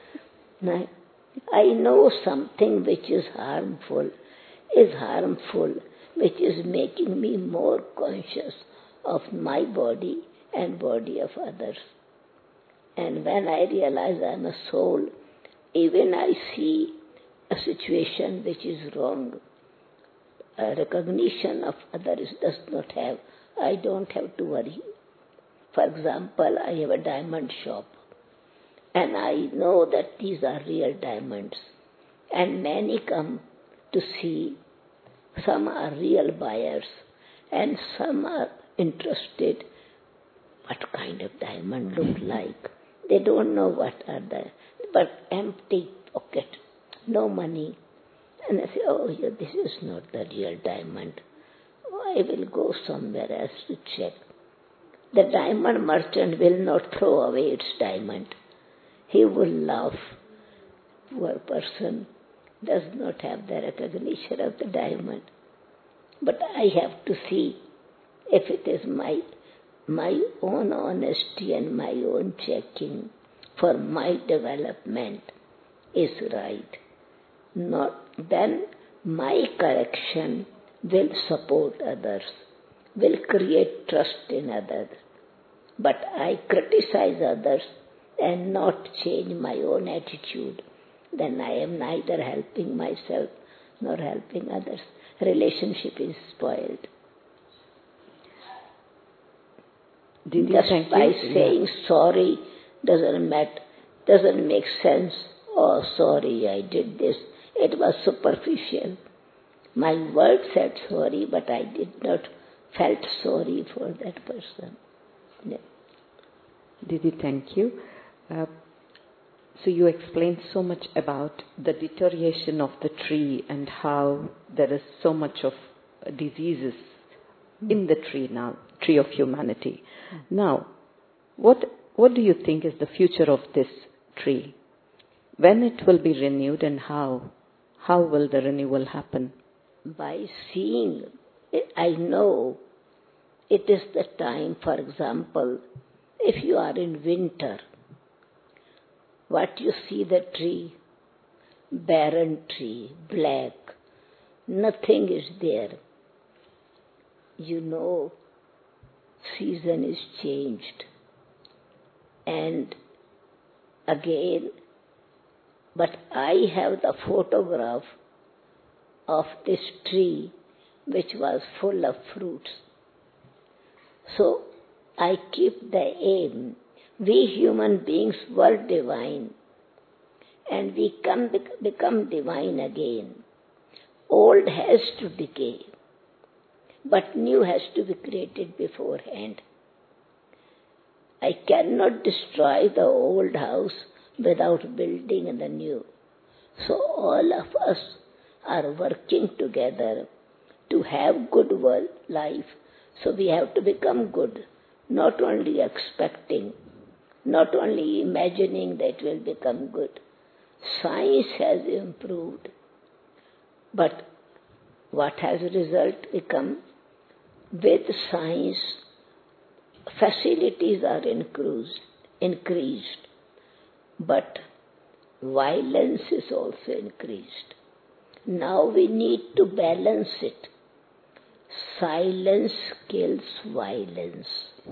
I know something which is harmful, is harmful, which is making me more conscious of my body and body of others. And when I realize I am a soul, even I see a situation which is wrong, a recognition of others does not have, I don't have to worry. For example, I have a diamond shop, and I know that these are real diamonds, and many come to see. Some are real buyers, and some are interested what kind of diamond look like. They don't know what are the, but empty pocket, no money. And I say, oh, yeah, this is not the real diamond. Oh, I will go somewhere else to check. The diamond merchant will not throw away its diamond. He will laugh. Poor person does not have the recognition of the diamond. But I have to see if it is my my own honesty and my own checking for my development is right. Not then my correction will support others, will create trust in others. But I criticize others and not change my own attitude, then I am neither helping myself nor helping others. Relationship is spoiled. Did Just thank by you? saying yeah. sorry doesn't matter, doesn't make sense. Oh, sorry, I did this. It was superficial. My word said sorry, but I did not felt sorry for that person. Yeah. Didi, thank you. Uh, so you explained so much about the deterioration of the tree and how there is so much of diseases mm. in the tree now, tree of humanity. Mm. Now, what what do you think is the future of this tree? When it will be renewed and how? How will the renewal happen? By seeing, I know it is the time, for example, if you are in winter, what you see the tree, barren tree, black, nothing is there. You know, season is changed. And again, but I have the photograph of this tree which was full of fruits. So I keep the aim. We human beings were divine, and we come become divine again. Old has to decay, but new has to be created beforehand. I cannot destroy the old house without building the new. So all of us are working together to have good world life. So we have to become good, not only expecting, not only imagining that we'll become good. Science has improved, but what has result become? With science, facilities are increased, increased, but violence is also increased. Now we need to balance it. Silence kills violence.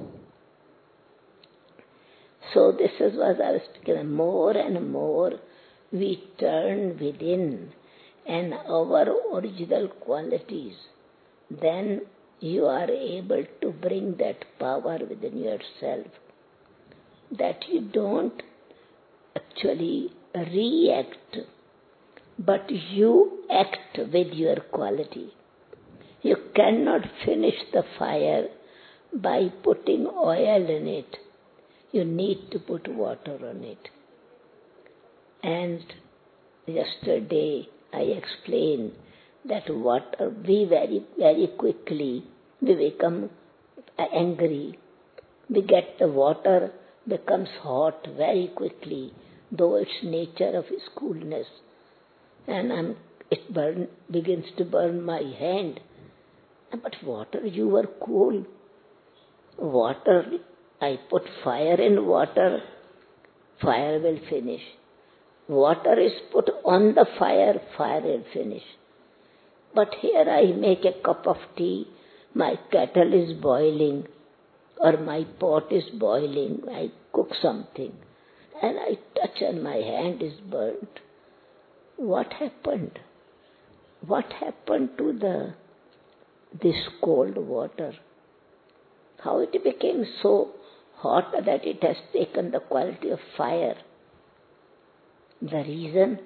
So this is what I was speaking. More and more we turn within and our original qualities, then you are able to bring that power within yourself, that you don't actually react, but you act with your quality. You cannot finish the fire by putting oil in it. You need to put water on it. And yesterday I explained that water, we very, very quickly, we become angry. We get the water becomes hot very quickly, though its nature of its coolness. And I'm, it burn, begins to burn my hand. But water, you were cool. Water, I put fire in water, fire will finish. Water is put on the fire, fire will finish. But here I make a cup of tea, my kettle is boiling, or my pot is boiling, I cook something, and I touch and my hand is burnt. What happened? What happened to the this cold water? How it became so hot that it has taken the quality of fire? The reason?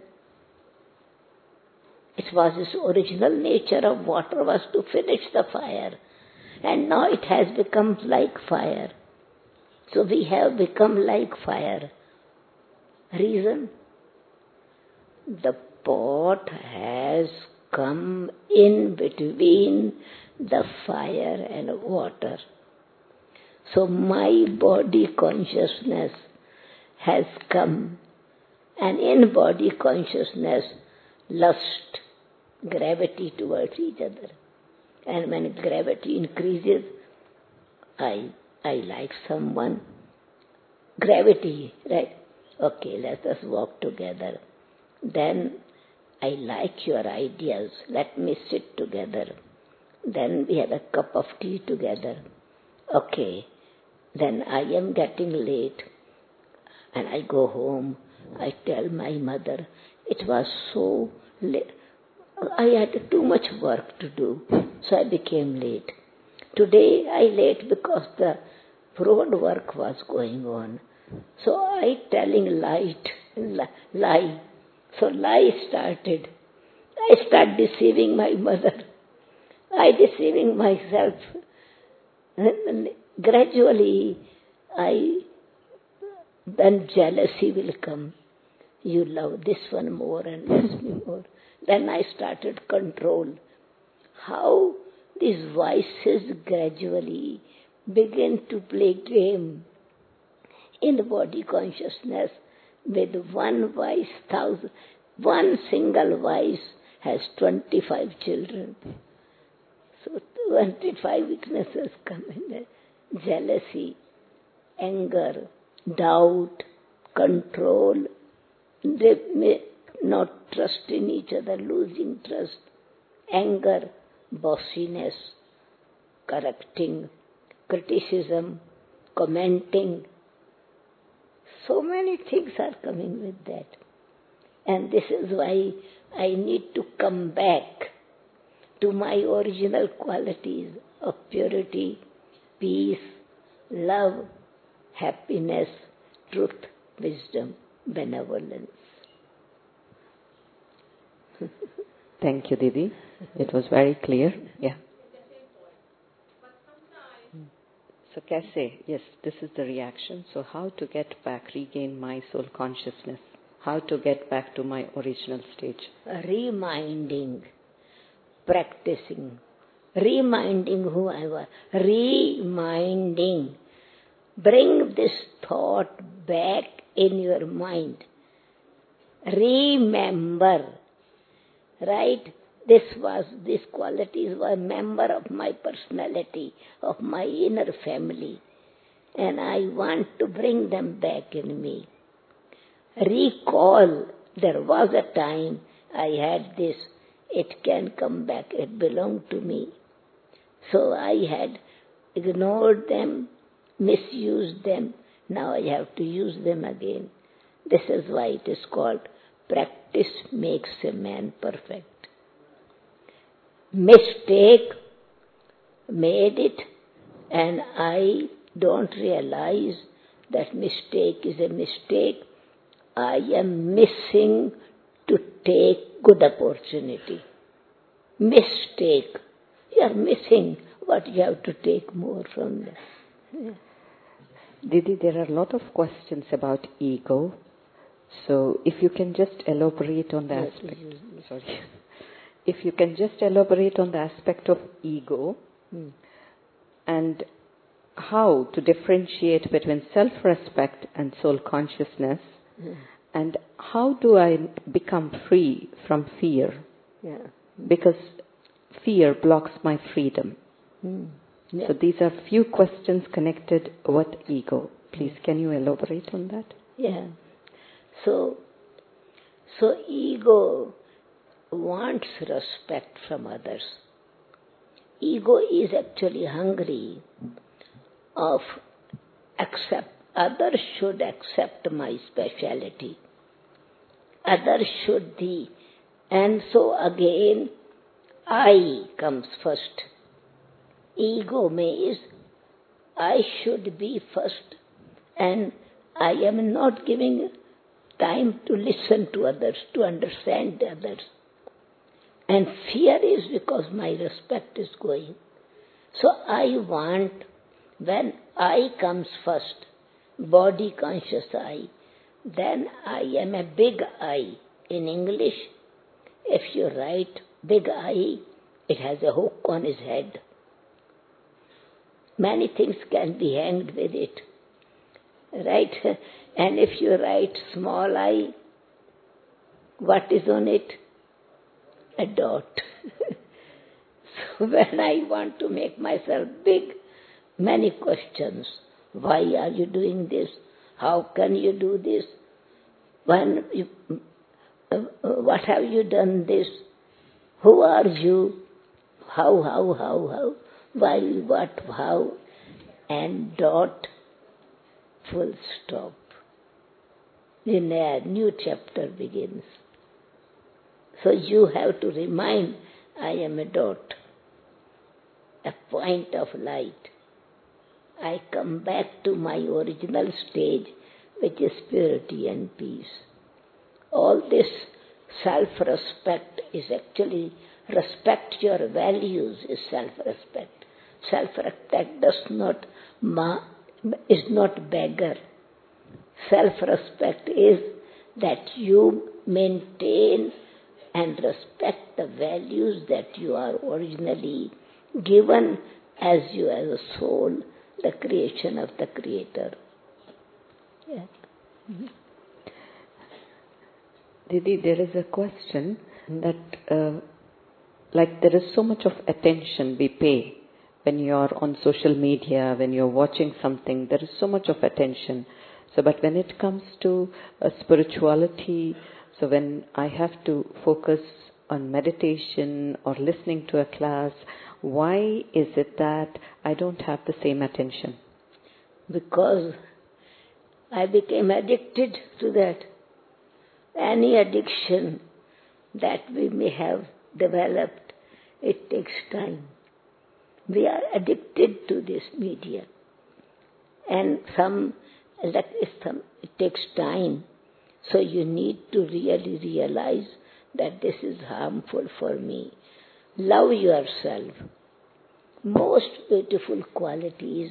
It was its original nature of water was to finish the fire, and now it has become like fire. So we have become like fire. Reason? The pot has come in between the fire and water. So my body consciousness has come, and in body consciousness, lust, gravity towards each other. And when gravity increases, I I like someone. Gravity, right? Okay, let us walk together. Then I like your ideas. Let me sit together. Then we have a cup of tea together. Okay, then I am getting late. And I go home. I tell my mother, it was so late. I had too much work to do, so I became late. Today I late because the road work was going on. So I telling light, lie. So lie started. I start deceiving my mother. I deceiving myself. Gradually, I then jealousy will come. You love this one more and this me more. Then I started control. How these vices gradually begin to play game in the body consciousness. With one vice, thousand, one single vice has twenty-five children. So twenty-five weaknesses come in there. Jealousy, anger, doubt, control. They may not trust in each other, losing trust. Anger, bossiness, correcting, criticism, commenting. So many things are coming with that. And this is why I need to come back to my original qualities of purity, peace, love, happiness, truth, wisdom, benevolence. Thank you, Didi. It was very clear. Yeah. So kaise, yes, this is the reaction. So how to get back, regain my soul consciousness? How to get back to my original stage? Reminding, practicing, reminding who I was, reminding. Bring this thought back in your mind. Remember, right? This was, these qualities were a member of my personality, of my inner family, and I want to bring them back in me. Recall, there was a time I had this, it can come back, it belonged to me. So I had ignored them, misused them, now I have to use them again. This is why it is called practice makes a man perfect. Mistake, made it, and I don't realize that mistake is a mistake. I am missing to take good opportunity. Mistake. You are missing what you have to take more from them. Yeah. Didi, there are a lot of questions about ego. So if you can just elaborate on the Yes, aspect. yes, yes. Sorry. If you can just elaborate on the aspect of ego Hmm. and how to differentiate between self-respect and soul consciousness, Hmm. and how do I become free from fear? Yeah. Because fear blocks my freedom. Hmm. Yeah. So these are few questions connected with ego. Please, can you elaborate on that? Yeah. So, so ego wants respect from others. Ego is actually hungry of accept. Others should accept my speciality. Others should be. And so again, I comes first. Ego means I should be first, and I am not giving time to listen to others, to understand others. And fear is because my respect is going. So I want, when I comes first, body conscious I, then I am a big I. In English, if you write big I, it has a hook on his head. Many things can be hanged with it, right? And if you write small I, what is on it? A dot. So when I want to make myself big, many questions. Why are you doing this? How can you do this? When you, uh, what have you done this? Who are you? How, how, how, how? Why, what, how? And dot, full stop. Then a new chapter begins. So you have to remind, I am a dot, a point of light. I come back to my original stage, which is purity and peace. All this self-respect is actually, respect your values is self-respect. Self-respect does not, ma- is not beggar. Self-respect is that you maintain and respect the values that you are originally given as you as a soul, the creation of the Creator. Yeah. Mm-hmm. Didi, there is a question that, uh, like there is so much of attention we pay when you're on social media, when you're watching something, there is so much of attention. So, but when it comes to uh, spirituality, so when I have to focus on meditation or listening to a class, why is it that I don't have the same attention? Because I became addicted to that. Any addiction that we may have developed, it takes time. We are addicted to this media. And some, like some, it takes time. So you need to really realize that this is harmful for me. Love yourself. Most beautiful qualities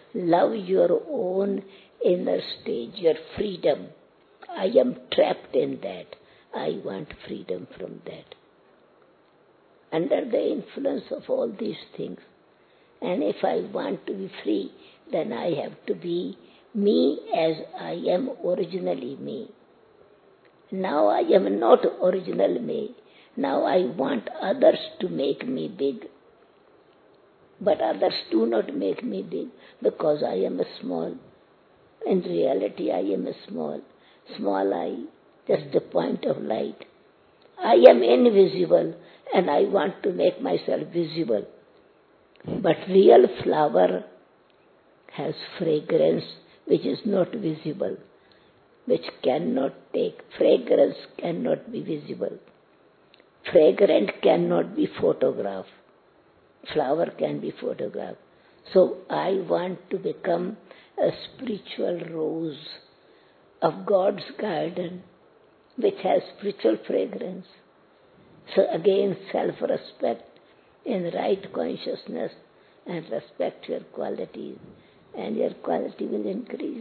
Love your own inner stage, your freedom. I am trapped in that. I want freedom from that. Under the influence of all these things. And if I want to be free, then I have to be me as I am originally me. Now I am not original me. Now I want others to make me big. But others do not make me big because I am small. In reality, I am small. Small I, just a point of light. I am invisible and I want to make myself visible. But real flower has fragrance which is not visible, which cannot take, fragrance cannot be visible. Fragrant cannot be photographed. Flower can be photographed. So I want to become a spiritual rose of God's garden which has spiritual fragrance. So again, self-respect in right consciousness and respect your qualities, and your quality will increase.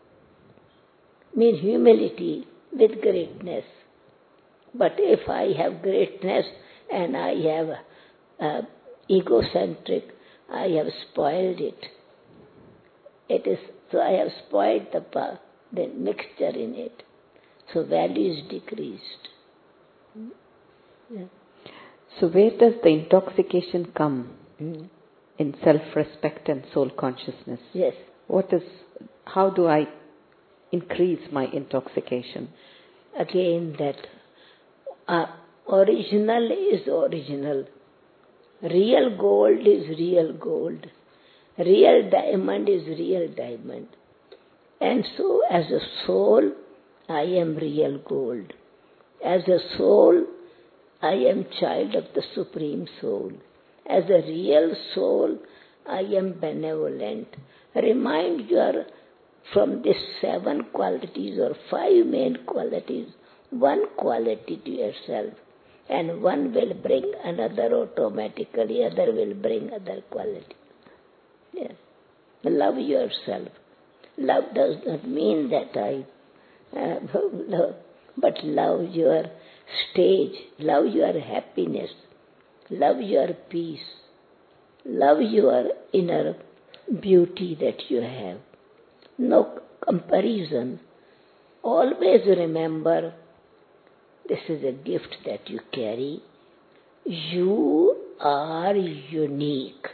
Mean humility with greatness. But if I have greatness and I have uh, egocentric, I have spoiled it. It is so I have spoiled the the mixture in it. So value is decreased. Yeah. So where does the intoxication come Mm. in self-respect and soul consciousness? Yes. What is? How do I increase my intoxication? Again, that uh, original is original. Real gold is real gold. Real diamond is real diamond. And so as a soul, I am real gold. As a soul, I am child of the Supreme Soul. As a real soul, I am benevolent. Remind your, from these seven qualities or five main qualities, one quality to yourself. And one will bring another automatically, other will bring other quality. Yes. Love yourself. Love does not mean that I uh, love, but love your stage, love your happiness, love your peace, love your inner beauty that you have. No comparison. Always remember, this is a gift that you carry. You are unique.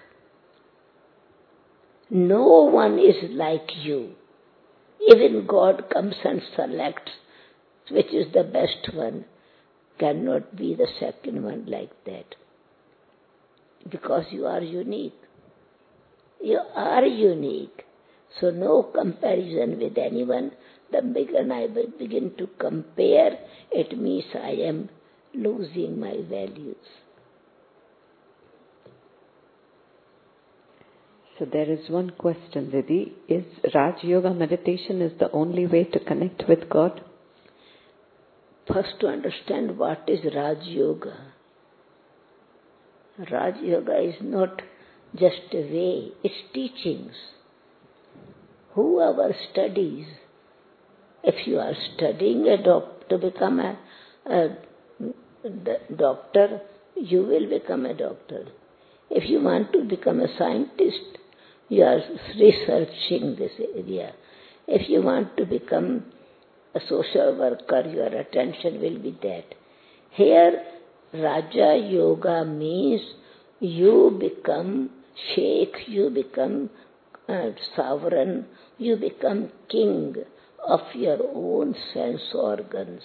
No one is like you. Even God comes and selects which is the best one. Cannot be the second one like that. Because you are unique. You are unique. So no comparison with anyone. The bigger I begin to compare, it means I am losing my values. So there is one question, Didi. Is Raj Yoga meditation is the only way to connect with God? First to understand what is Raj Yoga. Raj Yoga is not just a way, it's teachings. Whoever studies, if you are studying a doc- to become a, a doctor, you will become a doctor. If you want to become a scientist, you are researching this area. If you want to become a social worker, your attention will be that. Here, Raja Yoga means you become sheikh, you become uh, sovereign, you become king of your own sense organs.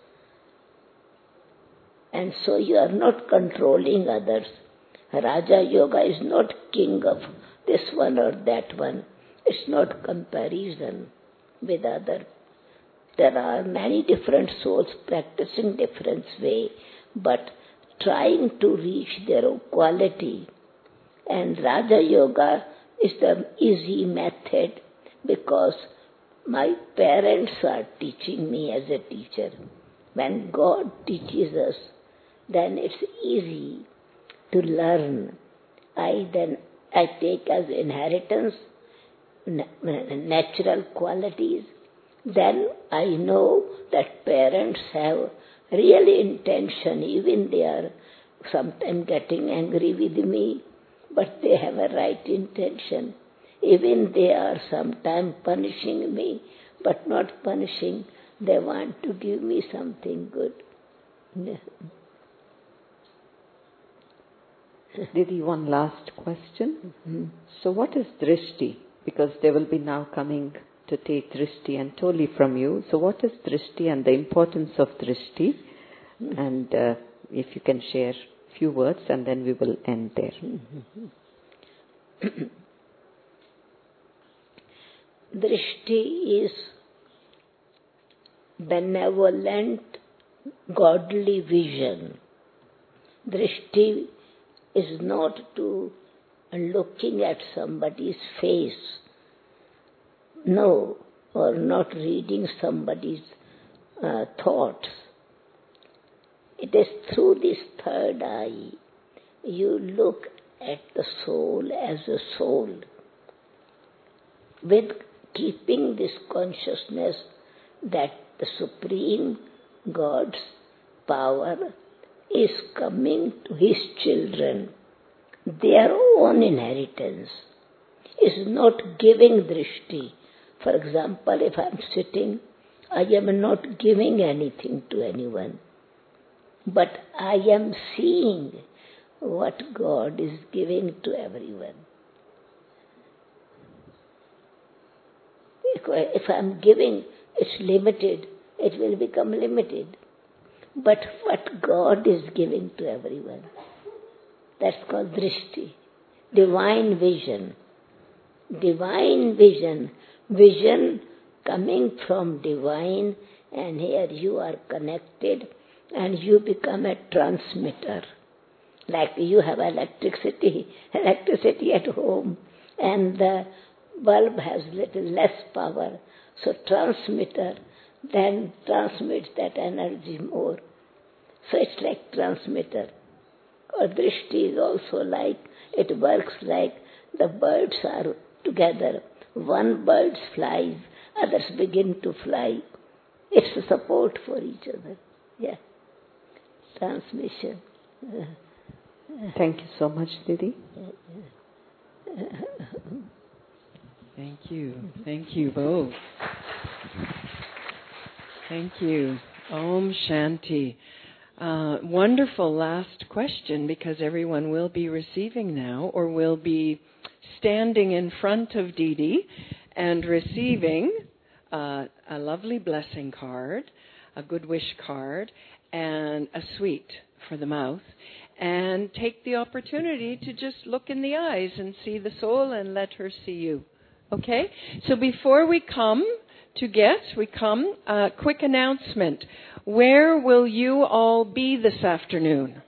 And so you are not controlling others. Raja Yoga is not king of this one or that one. It's not comparison with others. There are many different souls practicing different way, but trying to reach their quality. And Raja Yoga is the easy method because my parents are teaching me as a teacher. When God teaches us, then it's easy to learn. I then I take as inheritance natural qualities, then I know that parents have real intention, even they are sometimes getting angry with me, but they have a right intention. Even they are sometimes punishing me, but not punishing, they want to give me something good. Didi, one last question. Mm-hmm. So what is drishti? Because they will be now coming to take drishti and totally from you. So what is drishti and the importance of drishti? Mm-hmm. And uh, if you can share a few words and then we will end there. Mm-hmm. Drishti is benevolent, godly vision. Drishti is not to looking at somebody's face, no, or not reading somebody's uh, thoughts. It is through this third eye you look at the soul as a soul, with keeping this consciousness that the Supreme God's power is coming to His children. Their own inheritance is not giving drishti. For example, if I am sitting, I am not giving anything to anyone, but I am seeing what God is giving to everyone. If I am giving, it's limited, it will become limited. But what God is giving to everyone, that's called drishti, divine vision. Divine vision, vision coming from divine, and here you are connected and you become a transmitter. Like you have electricity, electricity at home, and the bulb has little less power, so transmitter then transmits that energy more. So it's like transmitter. Or drishti is also like, it works like the birds are together. One bird flies, others begin to fly. It's a support for each other. Yeah. Transmission. Thank you so much, Didi. Thank you. Thank you both. Thank you. Om Shanti. Uh, wonderful last question, because everyone will be receiving now, or will be standing in front of Didi and receiving uh, a lovely blessing card, a good wish card, and a sweet for the mouth. And take the opportunity to just look in the eyes and see the soul and let her see you. Okay? So before we come to get, we come, a uh, quick announcement. Where will you all be this afternoon?